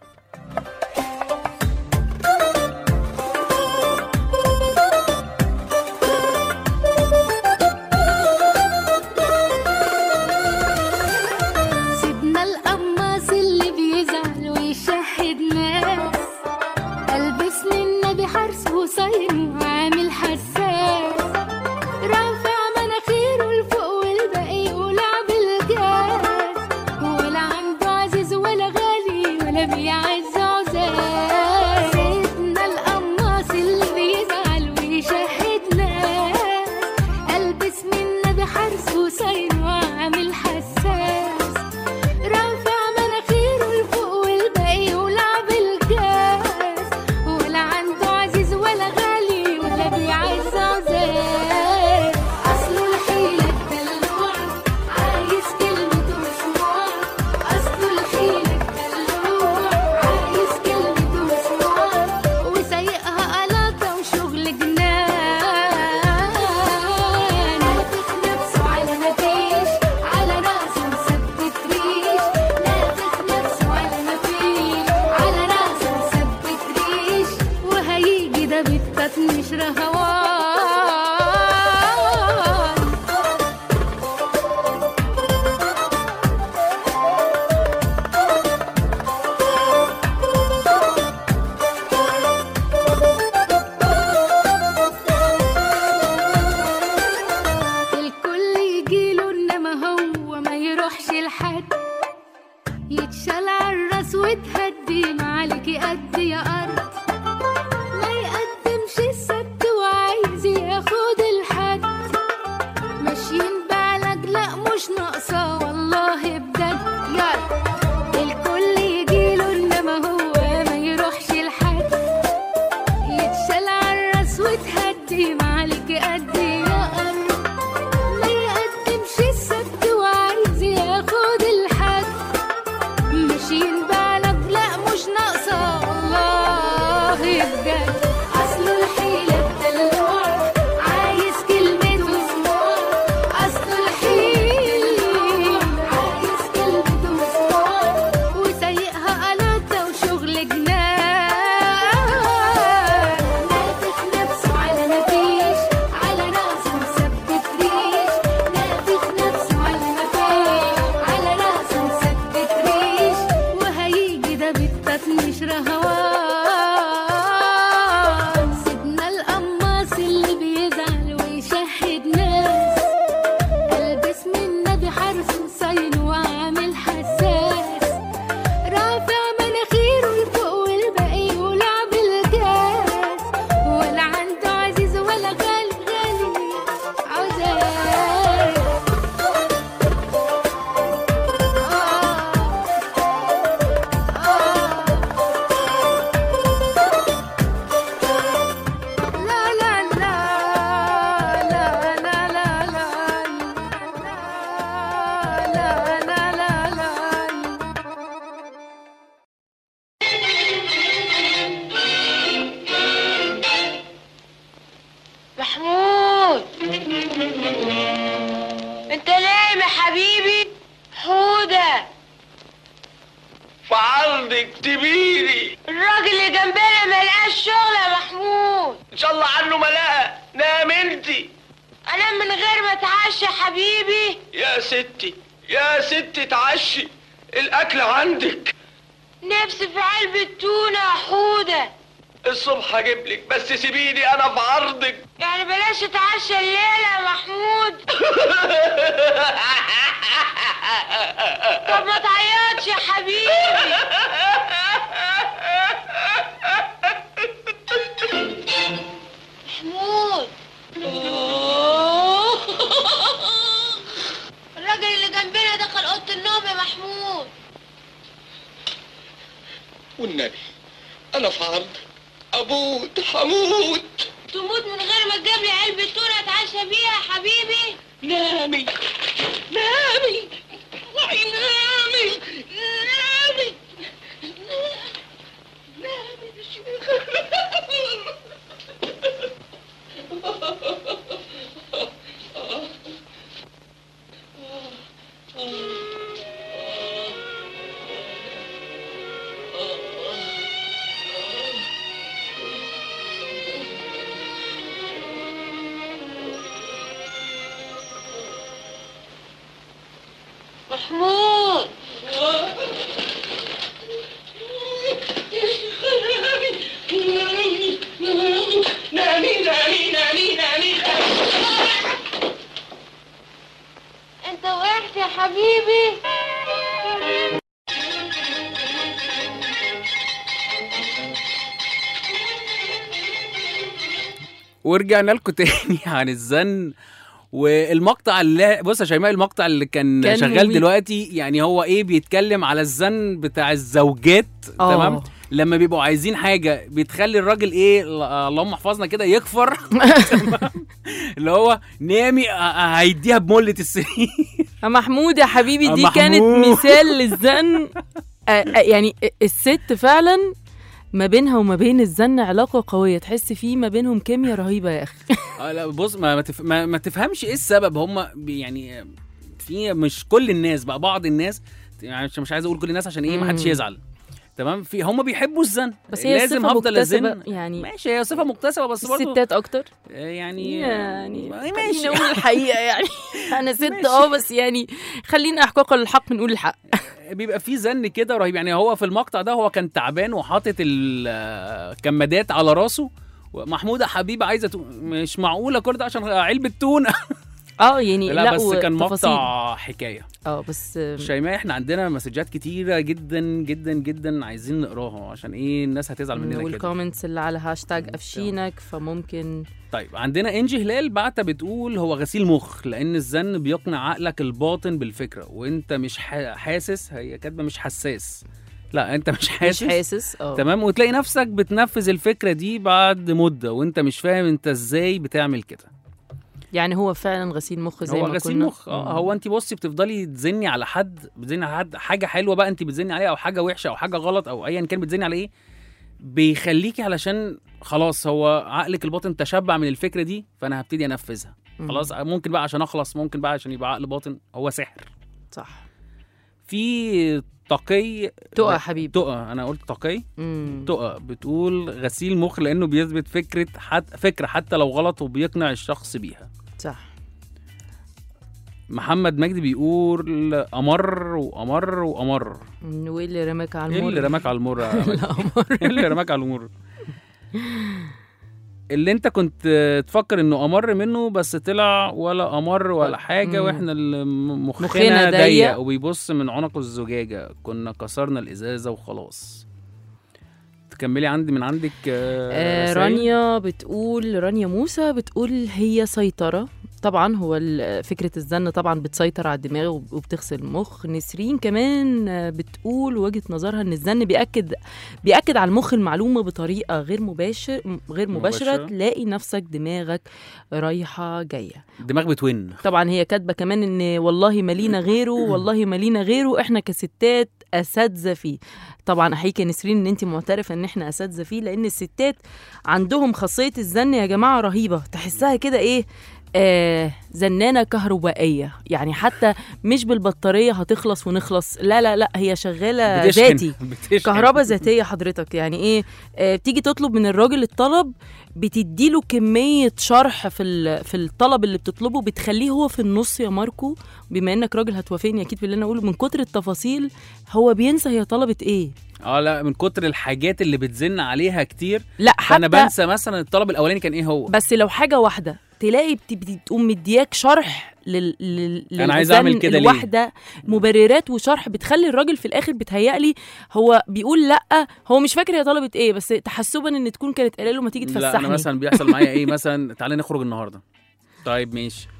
صايم وعامل حساس، رافع مناخيره لفوق والباقي يولع بالجاز، ولا عنده عزيز ولا غالي ولا بيعز عزاز. سيدنا القماص اللي بيزعل ويشهد ناس، البس من النبي حرس وصايم وعامل حساس، رافع مناخيره لفوق والباقي يولع بالجاز، ولا عنده عزيز ولا غالي ولا بيعز عزاز. أصله الحيلة الدلوع عايز كلمة مسموعة، أصله الحيلة الدلوع عايز كلمة مسموعة، وسايقها قلاطة وشغل جنان، نافخ نفسه على مفيش، على راسه مثبت ريش، نافخ نفسه على مفيش، على راسه مثبت ريش، وهيجي ده بالتطنيش رهوان. الكل يجيله انما هو ما يروحش لحد، يتشال عالراس وتهدي معالك قد يا ارض، ما يقدمش السد وعايز ان شاء الله عنه ملاها. نام انتي. انام من غير ما اتعشى حبيبي؟ يا ستي يا ستي تعشي، الاكل عندك. نفسي في علبة تونة يا حودة. الصبح هجيب لك، بس سيبيني انا في عرضك. يعني بلاش اتعشى الليلة يا محمود. طب ما تعيطش يا حبيبي. محمود الراجل اللي جنبنا دخل اوضه النوم يا محمود. والنبي انا في عرض اموت هموت. تموت من غير ما تجيب لي علبه تونه اتعشى بيها يا حبيبي. نامي نامي نامي نامي نامي يا شيخ. محمود نامي نامي نامي نامي. انت وقعت يا حبيبي. ورجعنا لكم تاني عن الزن والمقطع اللي بص يا شيماء، المقطع اللي كان, كان شغال مميت. دلوقتي يعني هو ايه بيتكلم على الزن بتاع الزوجات. أوه. تمام، لما بيبقوا عايزين حاجه بتخلي الراجل ايه اللهم احفظنا كده يكفر. تمام، اللي هو نامي هيديها بمله السرير. محمود يا حبيبي دي كانت مثال للزن. يعني الست فعلا ما بينها وما بين الزن علاقة قوية، تحس فيه ما بينهم كيمياء رهيبة يا أخي. اه لا بص ما ما, تف... ما ما تفهمش ايه السبب. هم يعني في مش كل الناس بقى، بعض الناس يعني مش عايز اقول كل الناس عشان ايه ما حدش يزعل. تمام، في هم بيحبوا الزن بس هي لازم هفضل ازن يعني. ماشي هي صفة مكتسبة بس برضه الستات اكتر يعني يعني ماشي نقول الحقيقة يعني. انا ست اه بس يعني خلينا احقاقا للحق نقول الحق. بيبقى في زن كده رهيب. يعني هو في المقطع ده هو كان تعبان وحاطط الكمادات على راسه. محمود حبيبي عايزه تو... مش معقوله كل ده عشان علبه تونه. اه يعني لا, لا بس كان تفاصيل. مقطع حكايه. اه بس شيماء احنا عندنا مسجات كتيره جدا جدا جدا عايزين نقراها عشان ايه الناس هتزعل مننا كده، والكومنتس اللي على هاشتاج افشينك فممكن. طيب عندنا انجي هلال بعتة بتقول هو غسيل مخ لان الزن بيقنع عقلك الباطن بالفكره وانت مش حاسس. هي كاتبه مش حساس، لا انت مش حاسس مش حاسس اه تمام، وتلاقي نفسك بتنفذ الفكره دي بعد مده وانت مش فاهم انت ازاي بتعمل كده. يعني هو فعلا غسيل مخ زي هو ما غسيل كنا. مخ اه هو انت بصي بتفضلي تزني على حد، بتزني على حد حاجه حلوه بقى انت بتزني عليها او حاجه وحشه او حاجه غلط او ايا كان بتزني على ايه، بيخليكي علشان خلاص هو عقلك الباطن تشبع من الفكره دي فانا هبتدي انفذها. خلاص ممكن بقى عشان اخلص، ممكن بقى عشان يبقى عقل باطن. هو سحر صح. في تقي تقى حبيبي تقى انا قلت تقي تقى بتقول غسيل مخ لانه بيثبت فكره حت... فكره حتى لو غلط وبيقنع الشخص بيها. صح. محمد مجدي بيقول امر وامر وامر. وايه اللي رماك على المر؟ ايه اللي رماك على المر؟ ايه اللي رماك على المر؟ اللي انت كنت تفكر انه امر منه بس طلع ولا امر ولا حاجه. واحنا اللي مخنا ضيق وبيبص من عنق الزجاجه كنا كسرنا الازازه وخلاص. تكملي عندي من عندك. آه رانيا بتقول رانيا موسى بتقول هي سيطره طبعا. هو فكرة الزن طبعا بتسيطر على الدماغ وبتغسل المخ. نسرين كمان بتقول وجهة نظرها ان الزن بيأكد بيأكد على المخ المعلومة بطريقة غير مباشر غير مباشرة, مباشرة. تلاقي نفسك دماغك رايحة جاية، دماغ بتون. طبعا هي كاتبة كمان ان والله مالينا غيره والله مالينا غيره احنا كستات اساتذة فيه. طبعا احييك يا نسرين ان انت معترفة ان احنا اساتذة فيه، لان الستات عندهم خاصية الزن يا جماعة رهيبة. تحسها كده ايه آه زنانة كهربائية، يعني حتى مش بالبطارية هتخلص ونخلص، لا لا لا هي شغالة بتشحن. ذاتي، بتشحن. كهرباء ذاتية حضرتك. يعني ايه؟ آه بتيجي تطلب من الراجل الطلب، بتديله كمية شرح في ال- في الطلب اللي بتطلبه، بتخليه هو في النص يا ماركو. بما انك راجل هتوافقني اكيد باللي انا اقوله، من كتر التفاصيل هو بينسى هي طلبت ايه. اه لا، من كتر الحاجات اللي بتزن عليها كتير، لا انا حتى بنسى مثلا الطلب الاولاني كان ايه هو. بس لو حاجة واحدة تلاقي بت- بتقوم مدياك شرح لل لل أنا عايز أعمل للزن كده ليه؟ الواحدة، مبررات وشرح بتخلي الراجل في الاخر بيتهيألي هو بيقول لا، هو مش فاكر هي طلبت ايه، بس تحسبا ان تكون كانت قايله له ما تيجي تفسحني. لا انا مثلا بيحصل معايا ايه، مثلا تعالى نخرج النهارده. طيب ماشي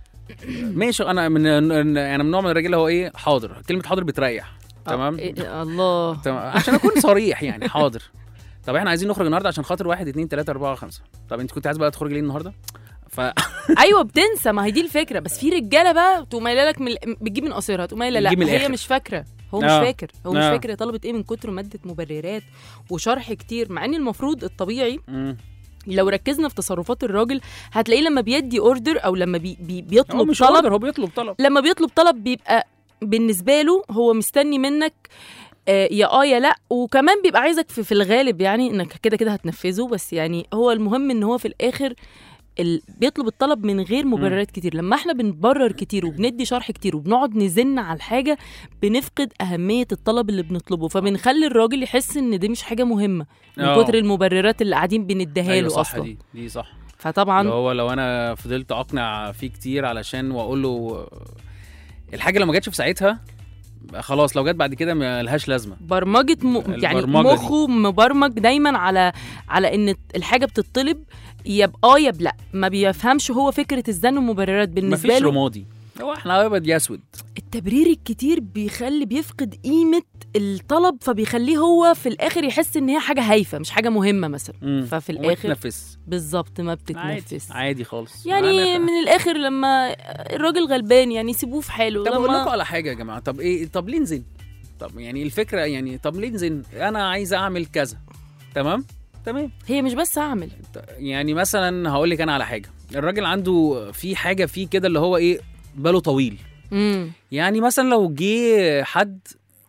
ماشي، انا من انا من نوع من الراجل هو ايه، حاضر. كلمه حاضر بتريح. تمام. إيه الله. تمام عشان اكون صريح يعني. حاضر. طب احنا عايزين نخرج النهارده عشان خاطر واحد اتنين تلاته اربعه خمسه. طب انت كنت عايز بقى تخرجي ليه النهارده؟ ف ايوه بتنسى، ما هي دي الفكره. بس في رجاله بقى تقوم قايله لك من بتجيب من قصيرها، تقوم قايله لا بتجيب من هي الآخر. مش فاكره، هو آه. مش فاكر هو مش آه. فاكر هي طلبت ايه، من كتر ماده مبررات وشرح كتير. مع ان المفروض الطبيعي مم. لو ركزنا في تصرفات الراجل هتلاقيه لما بيدي اوردر او لما بي بي هو بيطلب مش طلب، اوردر، هو بيطلب طلب. لما بيطلب طلب بيبقى بالنسبه له هو مستني منك آه يا اه يا لا، وكمان بيبقى عايزك في, في الغالب يعني انك كده كده هتنفذه. بس يعني هو المهم ان هو في الاخر ال... بيطلب الطلب من غير مبررات كتير. لما احنا بنبرر كتير وبندي شرح كتير وبنقعد نزن على الحاجه، بنفقد اهميه الطلب اللي بنطلبه، فبنخلي الراجل يحس ان دي مش حاجه مهمه من أوه. كتر المبررات اللي قاعدين بنديها أيوة له صح. اصلا. دي دي صح. فطبعا اللي هو لو انا فضلت اقنع فيه كتير علشان واقول له الحاجه لو ما جاتش في ساعتها، خلاص لو جت بعد كده ما لهاش لازمه. برمجه م... يعني البرمجة دي. مخه مبرمج دايما على على ان الحاجه بتطلب يا اه يا لا، ما بيفهمش هو فكره الزن والمبررات بالنسبه مفيش له. رمادي، هو احنا ابيض يا اسود. التبرير الكتير بيخلي بيفقد قيمه الطلب، فبيخليه هو في الاخر يحس ان هي حاجه هايفه مش حاجه مهمه مثلا. مم. ففي وما الاخر تتنفس. بالظبط ما عادي بتتنفس. عادي خالص. يعني أنا- من الاخر لما الراجل غلبان يعني سيبوه في حاله. طب اقول لما لكم على حاجه يا جماعه. طب ايه، طب ليه نزن؟ طب يعني الفكره يعني، طب ليه نزن؟ انا عايز اعمل كذا. تمام تمام. هي مش بس اعمل، يعني مثلا هقول لك انا على حاجه. الراجل عنده في حاجه فيه كده اللي هو ايه، باله طويل. امم يعني مثلا لو جه حد،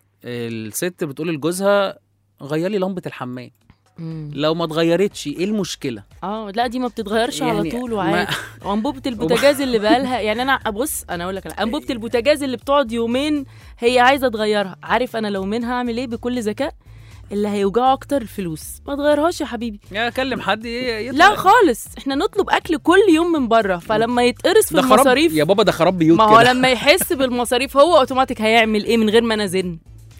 الست بتقول لجوزها غير لي لمبه الحمام، لو ما اتغيرتش ايه المشكله؟ اه لا دي ما بتتغيرش يعني على طول ما- وعادي. وانبوبه البوتاجاز اللي بقالها يعني انا بص انا اقول لك أنا انبوبه البوتاجاز اللي بتقعد يومين هي عايزه تغيرها. عارف انا لو منها اعمل ايه بكل ذكاء؟ اللي هيوجعه اكتر الفلوس، ما تغيرهاش يا حبيبي. يا اكلم حد ي- يطلع. لا خالص، احنا نطلب اكل كل يوم من بره، فلما يتقرص في ده خراب المصاريف يا بابا، ده خراب بيوت ما هو كده. لما يحس بالمصاريف هو اوتوماتيك هيعمل ايه من غير ما نزن؟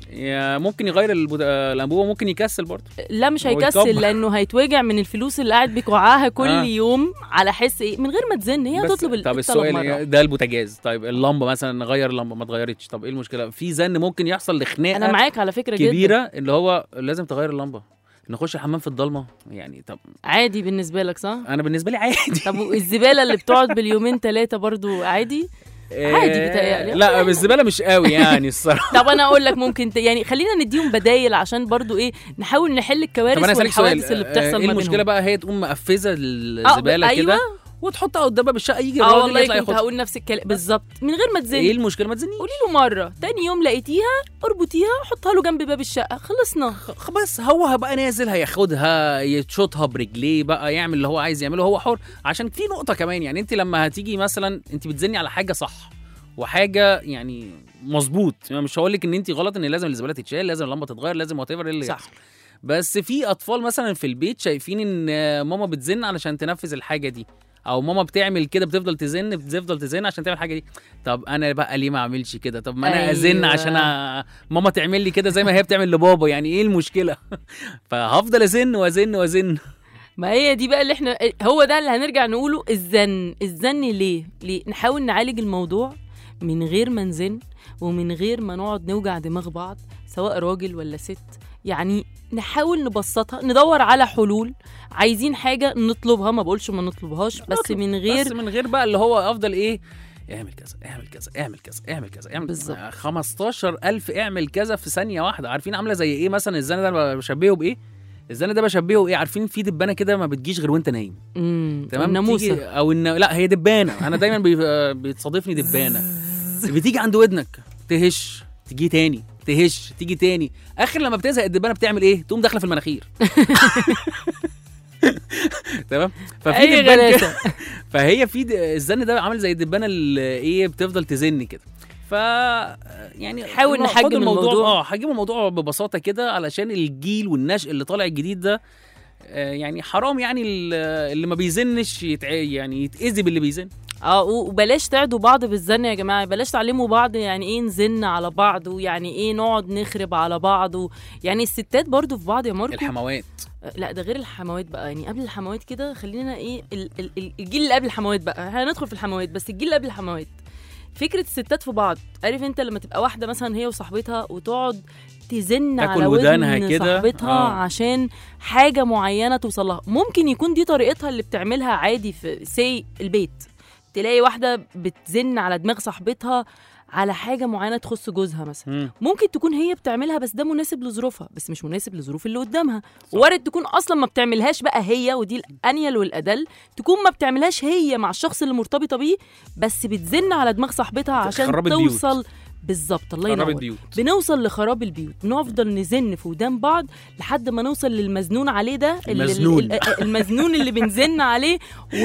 يا ممكن يغير البود... الانبوبه، ممكن يكسل برضه. لا مش هو هيكسل، يكبر. لانه هيتوجع من الفلوس اللي قاعد بيكوعاها كل آه. يوم على حس ايه من غير ما تزن. هي بس هتطلب طب الطلب السؤال مره. ده البوتاجاز. طيب اللمبه مثلا، نغير اللمبه ما اتغيرتش، طب ايه المشكله؟ في زن ممكن يحصل لخناقه انا معاك على فكره كبيره جدا. اللي هو لازم تغير اللمبه، نخش الحمام في الضلمه يعني. طب عادي بالنسبه لك صح؟ انا بالنسبه لي عادي. طب والزباله اللي بتقعد باليومين ثلاثه برضو عادي؟ عادي بتهيألي. لا الزباله مش قوي يعني الصراحه. طب انا اقول لك ممكن ت... يعني خلينا نديهم بدايل عشان برضو ايه نحاول نحل طب الكوارث انا اسالك سؤال، والحوادث اللي بتحصل ايه ما المشكله بينهم. بقى؟ هي تقوم مقفزه الزباله أيوة. كده وتحطها قدامها بالشقه، يجي اه الراجل والله يطلع كنت ياخدها. هقول نفس الكلام بالظبط من غير ما تزني. ايه المشكله؟ ما تزنيش. قولي له مره، تاني يوم لقيتيها اربطيها حطها له جنب باب الشقه، خلصنا. خ- بس هو هبقى نازل هياخدها يتشوطها برجليه بقى، يعمل اللي هو عايز يعمله، هو حر. عشان في نقطه كمان، يعني انت لما هتيجي مثلا انت بتزني على حاجه صح وحاجه يعني مظبوط، يعني مش هقول لك ان انت غلط، ان لازم الزباله تتشال، لازم اللمبه تتغير، لازم وات ايفر اللي صح. يحصل. بس في اطفال مثلا في البيت شايفين ان ماما بتزن علشان تنفذ الحاجه دي، او ماما بتعمل كده بتفضل تزن بتفضل تزن عشان تعمل الحاجه دي. طب انا بقى ليه ما اعملش كده؟ طب ما انا أيوة. ازن عشان أ... ماما تعمل لي كده زي ما هي بتعمل لبابا، يعني ايه المشكله؟ فهفضل ازن وازن وازن. ما هي دي بقى اللي احنا هو ده اللي هنرجع نقوله، الزن. الزن ليه؟ ليه نحاول نعالج الموضوع من غير ما نزن ومن غير ما نقعد نوجع دماغ بعض سواء راجل ولا ست. يعني نحاول نبسطها، ندور على حلول. عايزين حاجة نطلبها، ما بقولش ما نطلبهاش، بس أطلب. من غير بس من غير بقى اللي هو افضل ايه، اعمل كذا اعمل كذا اعمل كذا اعمل كذا اعمل بالظبط. خمستاشر ألف اعمل كذا في ثانيه واحده. عارفين عامله زي ايه مثلا الزن ده؟ أنا بشبهه بايه؟ الزن ده بشبهه ايه؟ عارفين في دبانه كده ما بتجيش غير وانت نايم، امم تمام؟ الناموسه تيجي او الن... لا هي دبانه، انا دايما بي... بيتصادفني دبانه بتيجي عند ودنك تهش تيجي تاني تهش تيجي تاني، اخر لما بتزهق الدبانه بتعمل ايه؟ تقوم داخله في المناخير. تمام. ففي دبانه فهي في الزن ده عامل زي الدبانه اللي ايه بتفضل تزن كده. ف يعني حاول نحجم الموضوع, الموضوع. اه حجم الموضوع ببساطه كده، علشان الجيل والنشء اللي طالع الجديد ده آه يعني حرام، يعني اللي ما بيزنش يتع... يعني يتأذي باللي بيزن. اه وبلاش تعدوا بعض بالزن يا جماعه، بلاش تعلموا بعض يعني ايه نزن على بعض، ويعني ايه نقعد نخرب على بعض و... يعني الستات برضو في بعض يا ماركو. الحموات لا ده غير الحموات بقى، يعني قبل الحموات كده خلينا ايه ال... ال... الجيل اللي قبل الحموات بقى، هندخل في الحموات بس الجيل اللي قبل الحموات. فكره الستات في بعض، عارف انت لما تبقى واحده مثلا هي وصاحبتها وتقعد تزن على ودن صاحبتها آه. عشان حاجه معينه توصل لها، ممكن يكون دي طريقتها اللي بتعملها عادي في سي البيت، تلاقي واحده بتزن على دماغ صاحبتها على حاجه معينه تخص جوزها مثلا، م. ممكن تكون هي بتعملها بس ده مناسب لظروفها، بس مش مناسب لظروف اللي قدامها. وارد تكون اصلا ما بتعملهاش بقى هي، ودي الانيل والادل، تكون ما بتعملهاش هي مع الشخص اللي مرتبطه بيه، بس بتزن على دماغ صاحبتها عشان توصل بالظبط. الله ينور. بنوصل لخراب البيوت، بنفضل نزن في ودان بعض لحد ما نوصل للمزنون عليه ده، المزنون المزنون اللي بنزن عليه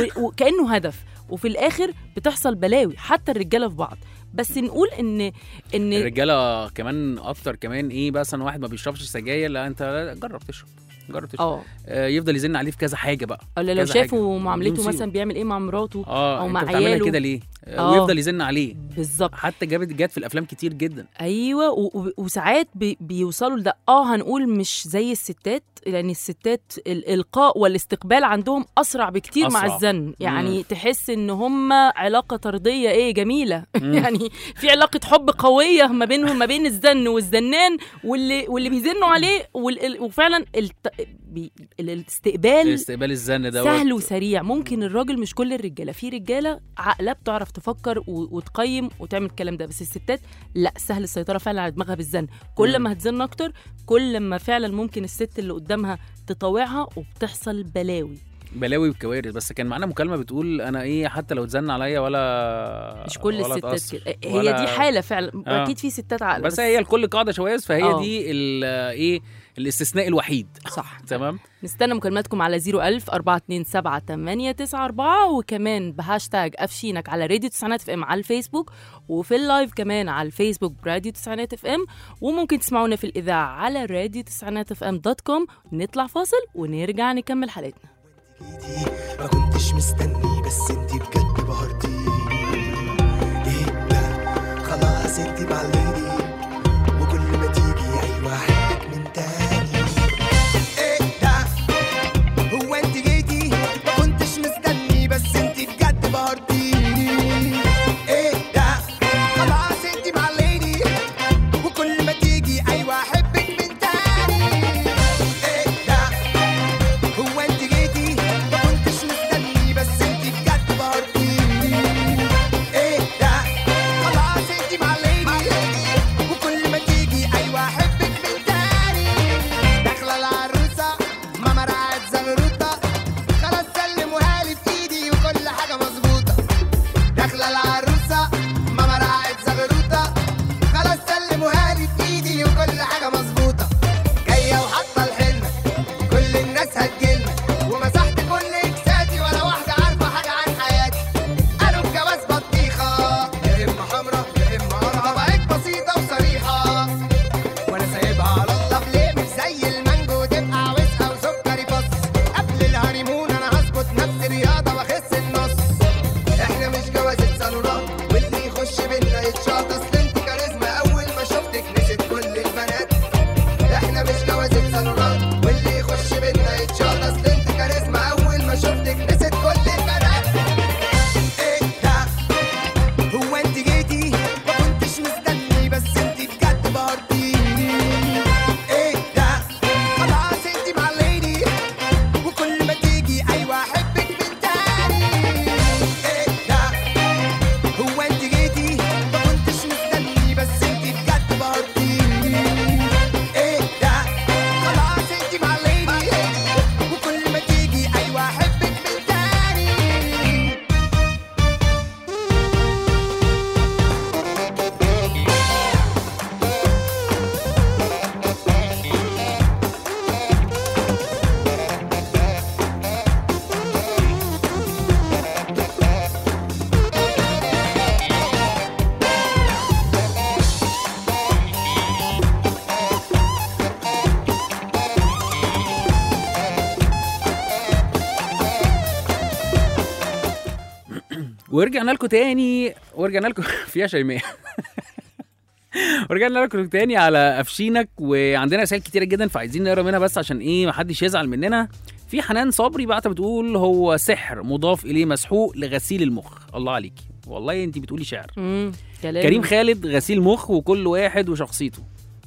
وكأنه هدف، وفي الاخر بتحصل بلاوي حتى الرجاله في بعض. بس نقول ان ان الرجاله كمان اكتر كمان ايه، مثلا واحد ما بيشربش سجاير، لا انت جرب تشرب جرب تشرب آه يفضل يزن عليه في كذا حاجه بقى، ولا لو شافه معاملته مثلا بيعمل ايه مع مراته آه او مع عياله كده ليه آه ويفضل يزن عليه بالظبط. حتى جابت جات في الافلام كتير جدا. ايوه و- وساعات بي بيوصلوا لده. اه هنقول مش زي الستات، لان الستات الالقاء والاستقبال عندهم اسرع بكتير أسرع. مع الزن، يعني مم. تحس ان هم علاقه طرديه ايه جميله. يعني في علاقه حب قويه ما بينهم، ما بين الزن والزنان واللي واللي بيزنوا عليه، وفعلا الت... بي... الاستقبال الاستقبال الزن ده سهل وسريع. ممكن الراجل، مش كل الرجاله، في رجاله عقلها بتعرف تفكر و... وتقيم وتعمل الكلام ده، بس الستات لا، سهل السيطره فعلا على دماغها بالزن. كل ما هتزن اكتر كل ما فعلا ممكن الست اللي قدامها تطاوعها، وبتحصل بلاوي بلاوي وكوارث. بس كان معانا مكالمه بتقول انا ايه حتى لو اتزن عليا ولا مش كل الستات كده، هي دي حاله فعلا آه. اكيد في ستات عقل، بس, بس هي الكل قاعده شواذ، فهي أوه. دي ايه الاستثناء الوحيد. صح. تمام. نستنى مكالماتكم على صفر ألف أربعة اتنين سبعة تمانية تسعة أربعة، وكمان بهاشتاج أفشينك على راديو تسعينات اف ام على الفيسبوك، وفي اللايف كمان على الفيسبوك براديو تسعينات اف ام، وممكن تسمعونا في الإذاعة على راديو تسعينات اف ام دوت كوم. نطلع فاصل ونرجع نكمل حلقتنا. ما كنتش مستني بس انتي بجد بهرتيني، ايه ده خلاص انتي معليني، وكل ما تيجي ايوه احبك من تاني. ايه ده هو انتي جيتي، ما كنتش مستني بس انتي بجد بهرتيني، ايه ده خلاص انتي معليني، وكل ما تيجي ايوه احبك من تاني. ايه ده هو انتي جيتي، ما كنتش مستني بس انتي بجد بهرتيني، ايه ده خلاص انتي معليني، ورجعنا لكم تاني ورجعنا لكم فيها شيماء ورجعنا لكم تاني على قفشينك، وعندنا رسائل كتيره جدا فعايزين نقرا منها بس عشان ايه محدش يزعل مننا. في حنان صبري بعتها بتقول هو سحر مضاف اليه مسحوق لغسيل المخ. الله عليكي والله انت بتقولي شعر. امم كريم خالد غسيل مخ وكل واحد وشخصيته.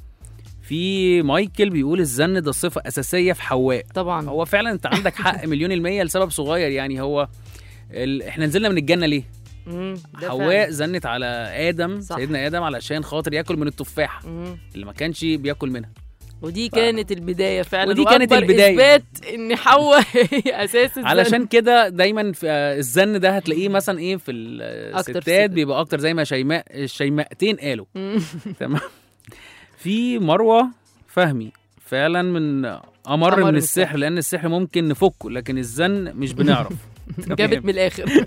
في مايكل بيقول الزن ده صفه اساسيه في حواء. طبعا هو فعلا انت عندك حق مليون المية لسبب صغير. يعني هو ال... احنا نزلنا من الجنه ليه؟ حواء زنت على ادم صح. سيدنا ادم علشان خاطر ياكل من التفاحه مم. اللي ما كانش بياكل منها، ودي ف... كانت البدايه فعلا، ودي كانت البدايه اثبات ان حواء هي اساس الزن. علشان كده دايما في الزن ده هتلاقيه مثلا ايه في الستات بيبقى اكتر زي ما شيماء الشيماءتين قالوا. تمام. في مروه فهمي فعلا من امر من السحر، لان السحر ممكن نفكه لكن الزن مش بنعرف. جابت من الاخر.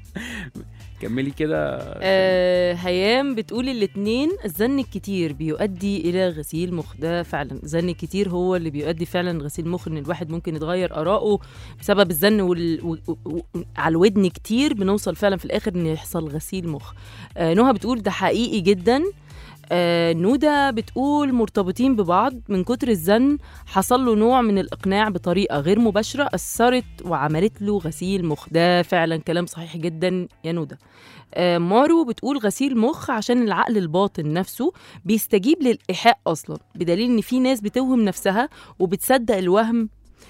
كملي كده. آه هيام بتقول الاتنين، الزن الكتير بيؤدي الى غسيل مخ. ده فعلا الزن الكتير هو اللي بيؤدي فعلا غسيل مخ، ان الواحد ممكن يتغير اراءه بسبب الزن وال... و... و... على الودن كتير بنوصل فعلا في الاخر ان يحصل غسيل مخ. آه نهى بتقول ده حقيقي جدا. آه نودة بتقول مرتبطين ببعض من كتر الزن حصل له نوع من الإقناع بطريقة غير مباشرة أثرت وعملت له غسيل مخ. ده فعلا كلام صحيح جدا يا نودة. آه مارو بتقول غسيل مخ عشان العقل الباطن نفسه بيستجيب للإيحاء أصلا، بدليل إن في ناس بتوهم نفسها وبتصدق الوهم.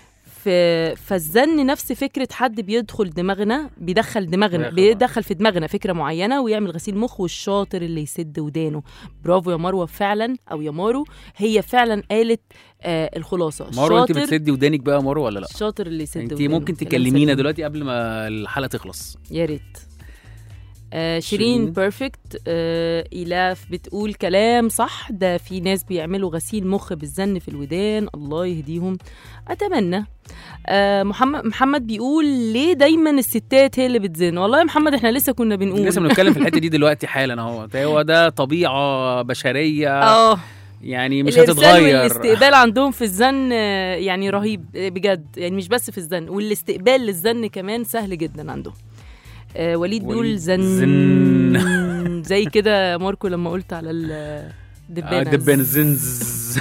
فالزن نفس فكرة حد بيدخل دماغنا بيدخل دماغنا بيدخل في دماغنا فكرة معينة ويعمل غسيل مخ، والشاطر اللي يسد ودانه. برافو يا مروة فعلا، أو يا مارو، هي فعلا قالت آه الخلاصة. مارو انت بتسدي ودانك بقى مارو ولا لا؟ الشاطر اللي يسد ودانه. انت ممكن تكلمينا دلوقتي قبل ما الحلقة تخلص يا ريت. آه شيرين بيرفكت. آه إلاف بتقول كلام صح، ده في ناس بيعملوا غسيل مخ بالزن في الودان، الله يهديهم أتمنى. آه محمد محمد بيقول ليه دايما الستات هي اللي بتزن؟ والله يا محمد احنا لسه كنا بنقول لسه بنتكلم في الحتة دي دلوقتي حالا اهو. هو ده طبيعة بشرية اه يعني مش هتتغير. والاستقبال عندهم في الزن يعني رهيب بجد، يعني مش بس في الزن، والاستقبال للزن كمان سهل جدا عندهم. آه وليد بيقول زن, زن. زي كده ماركو لما قلت على الدبانة دبانة زنز.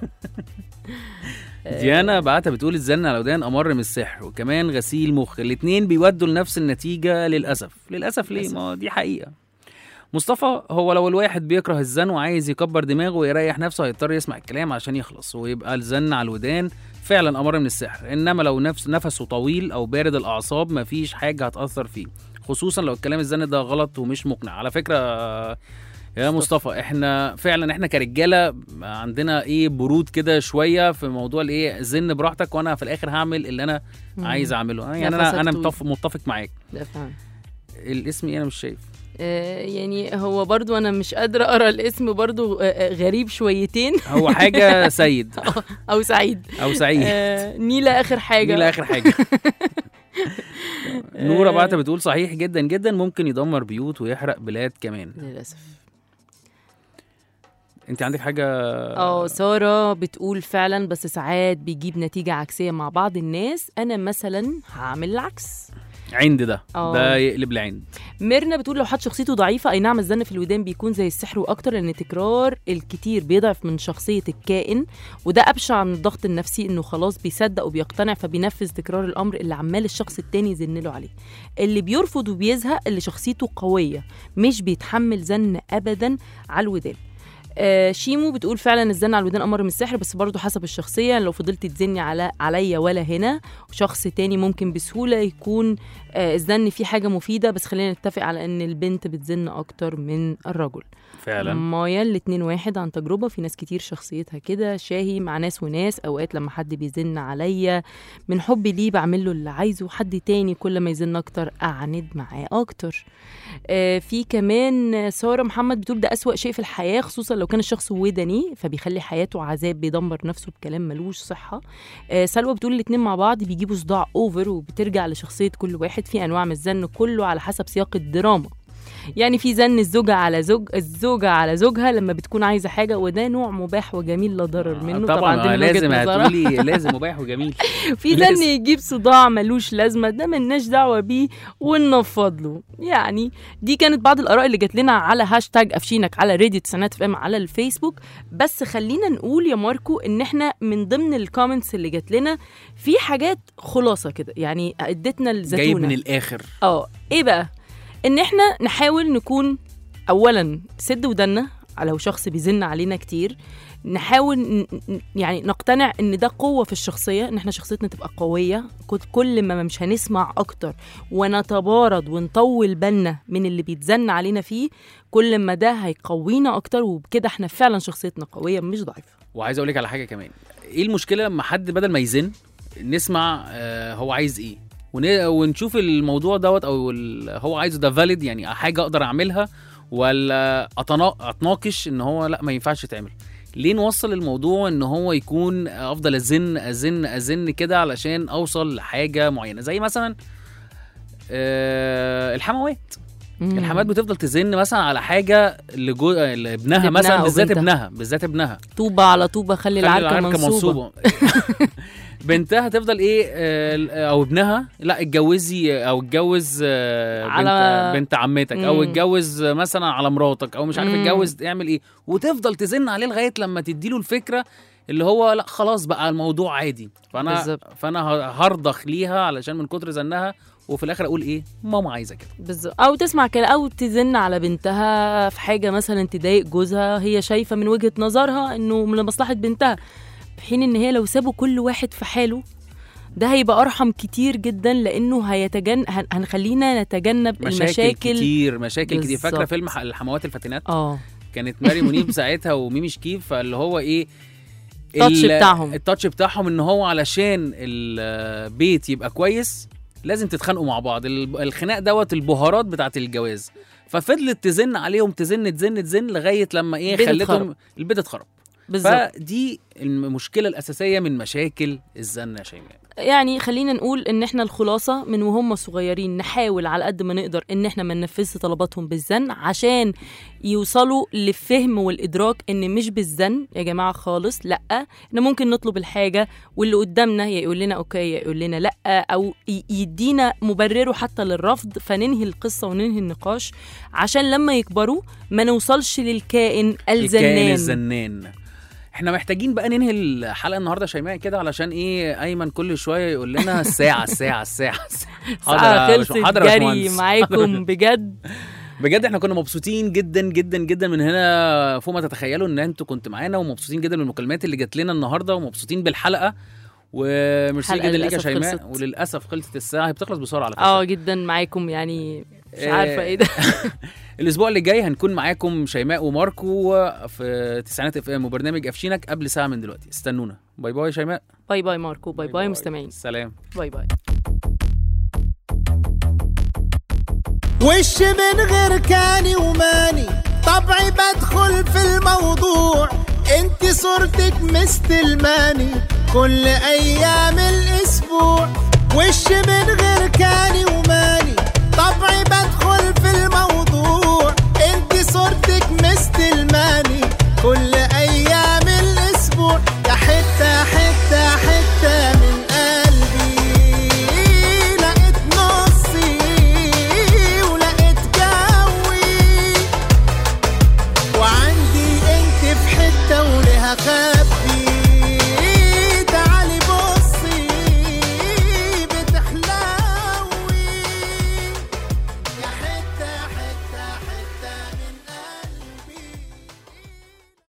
ديانا بعتها بتقول الزن على ودان أمر من السحر وكمان غسيل مخ، الاتنين بيودوا لنفس النتيجة للأسف. للأسف ليه؟ ما دي حقيقة. مصطفى هو لو الواحد بيكره الزن وعايز يكبر دماغه ويريح نفسه هيضطر يسمع الكلام عشان يخلص، ويبقى الزن على الودان فعلا أمر من السحر. إنما لو نفس نفسه طويل أو بارد الأعصاب مفيش حاجة هتأثر فيه، خصوصا لو الكلام الزن ده غلط ومش مقنع. على فكرة يا مصطفى احنا فعلا احنا كرجاله عندنا ايه برود كده شويه في موضوع الايه زن براحتك وانا في الاخر هعمل اللي انا مم. عايز اعمله. يعني انا انا متفق متفق معاك. ده فعلا. الاسم ايه؟ انا مش شايف. آه يعني هو برضو انا مش قادره اقرا الاسم، برضو آه غريب شويتين. هو حاجه سيد او سعيد او سعيد. آه نيلة اخر حاجه. نيلة اخر حاجه. نورة بعتها بتقول صحيح جدا جدا، ممكن يدمر بيوت ويحرق بلاد كمان للاسف. انت عندك حاجه؟ اه ساره بتقول فعلا بس ساعات بيجيب نتيجه عكسيه مع بعض الناس. انا مثلا هعمل العكس. عند ده أوه. ده يقلب لعند. ميرنا بتقول لو حد شخصيته ضعيفه، اي نعم الزن في الودان بيكون زي السحر واكتر، لان تكرار الكتير بيضعف من شخصيه الكائن، وده ابشع من الضغط النفسي، انه خلاص بيصدق وبيقتنع فبينفذ تكرار الامر اللي عمال الشخص التاني يزن له عليه. اللي بيرفض وبيزهق اللي شخصيته قويه، مش بيتحمل زن ابدا على الودان. آه شيمو بتقول فعلا الزن على الودان امر من السحر، بس برضو حسب الشخصيه. لو فضلت تزني على عليا ولا هنا وشخص تاني ممكن بسهوله يكون آه الزن فيه حاجه مفيده، بس خلينا نتفق على ان البنت بتزن اكتر من الرجل فعلا. مايا الاتنين واحد عن تجربه، في ناس كتير شخصيتها كده. شاهي مع ناس وناس، اوقات لما حد بيزن عليا من حبي ليه بعمل له اللي عايزه، حد تاني كل ما يزن اكتر اعند معاه اكتر. آه في كمان ساره محمد بتقول ده اسوأ شيء في الحياه، خصوصا لو كان الشخص ودني فبيخلي حياته عذاب، بيدمر نفسه بكلام ملوش صحه. آه سلوى بتقول الاتنين مع بعض بيجيبوا صداع اوفر، وبترجع لشخصيه كل واحد. في انواع من الزن كله على حسب سياق الدراما. يعني في زن الزوجة على زوج الزوجة على زوجها لما بتكون عايزة حاجة، وده نوع مباح وجميل لا ضرر منه. طبعا, طبعا لازم هتقولي لازم مباح وجميل. في زن يجيب صداع ملوش لازمة، ده ملناش دعوة بيه وننفض له. يعني دي كانت بعض الآراء اللي جات لنا على هاشتاج أفشينك على راديو تسعينات اف ام على الفيسبوك. بس خلينا نقول يا ماركو ان احنا من ضمن الكومنتس اللي جات لنا في حاجات خلاصة كده، يعني ادتنا الزتونة جايب من الآخر. اه ايه بقى؟ ان احنا نحاول نكون اولا سد ودنا لو شخص بيزن علينا كتير، نحاول ن... يعني نقتنع ان ده قوة في الشخصية، ان احنا شخصيتنا تبقى قوية. كل ما مش هنسمع اكتر ونتبارد ونطول بالنا من اللي بيتزن علينا فيه، كل ما ده هيقوينا اكتر، وبكده احنا فعلا شخصيتنا قوية مش ضعيفة. وعايز اقولك على حاجة كمان، ايه المشكلة لما حد بدل ما يزن نسمع آه هو عايز ايه، ونشوف الموضوع دوت او هو عايزه ده فاليد، يعني حاجه اقدر اعملها، ولا اتناقش ان هو لا ما ينفعش تعمل. ليه نوصل الموضوع ان هو يكون افضل ازن ازن ازن كده علشان اوصل لحاجه معينه؟ زي مثلا أه الحموات. مم. الحمات بتفضل تزن مثلا على حاجه لجو... لابنها مثلا، بالذات ابنها بالذات ابنها طوبه على طوبه خلي, خلي العركه, العركة منصوبه, منصوبة. بنتها تفضل ايه او ابنها لا اتجوزي او اتجوز على بنت, بنت عمتك، مم. او اتجوز مثلا على مراتك، او مش عارف اتجوز تعمل ايه، وتفضل تزن عليه لغايه لما تديله الفكره اللي هو لا خلاص بقى الموضوع عادي. فانا بالزبط. فانا هرضخ ليها علشان من كتر زنها، وفي الاخر اقول ايه ماما عايزه كده بالظبط. او تسمع كده او تزن على بنتها في حاجه مثلا تضايق جوزها، هي شايفه من وجهه نظرها انه لمصلحه بنتها، في حين ان هي لو سابوا كل واحد في حاله ده هيبقى ارحم كتير جدا، لانه هيتجن هنخلينا نتجنب مشاكل المشاكل كتير مشاكل بالزبط. كتير. فاكره فيلم الحموات الفاتنات؟ اه كانت ماري منيب ساعتها وميمي شكيف، فاللي هو ايه التاتش بتاعهم التاتش بتاعهم ان هو علشان البيت يبقى كويس لازم تتخانقوا مع بعض. الخناق دوت البهارات بتاعت الجواز، ففضلت تزن عليهم تزن تزن تزن لغايه لما ايه خلتهم البيت اتخرب. فدي المشكله الاساسيه من مشاكل الزن يا شيماء. يعني خلينا نقول ان احنا الخلاصه من وهم صغيرين نحاول على قد ما نقدر ان احنا ما ننفذش طلباتهم بالزن، عشان يوصلوا للفهم والادراك ان مش بالزن يا جماعه خالص، لا احنا ممكن نطلب الحاجه واللي قدامنا يا يقول لنا اوكي يا يقول لنا لا، او يدينا مبرره حتى للرفض، فننهي القصه وننهي النقاش عشان لما يكبروا ما نوصلش للكائن الزنان الكائن الزنان. احنا محتاجين بقى ننهي الحلقه النهارده شيماء كده، علشان ايه ايمن كل شويه يقول لنا الساعه الساعه الساعه حاضر خلصت جري معاكم بجد بجد. احنا كنا مبسوطين جدا جدا جدا من هنا فوق ما تتخيلوا ان انتوا كنتوا معانا، ومبسوطين جدا بالمكالمات اللي جات لنا النهارده، ومبسوطين بالحلقه، وميرسي جدا ليك يا شيماء. وللاسف خلصت الساعه، هي بتخلص بسرعه على فكره. اه جدا معاكم، يعني مش عارفه ايه ده. الاسبوع اللي جاي هنكون معاكم شيماء وماركو في تسعينات اف ام وبرنامج افشينك قبل ساعه من دلوقتي. استنونا. باي باي شيماء. باي باي ماركو. باي باي, باي, باي مستمعين. سلام. باي باي. وش من غير كاني وماني طبعي بدخل في الموضوع، انت صورتك مستلماني كل ايام الاسبوع. وش من غير كاني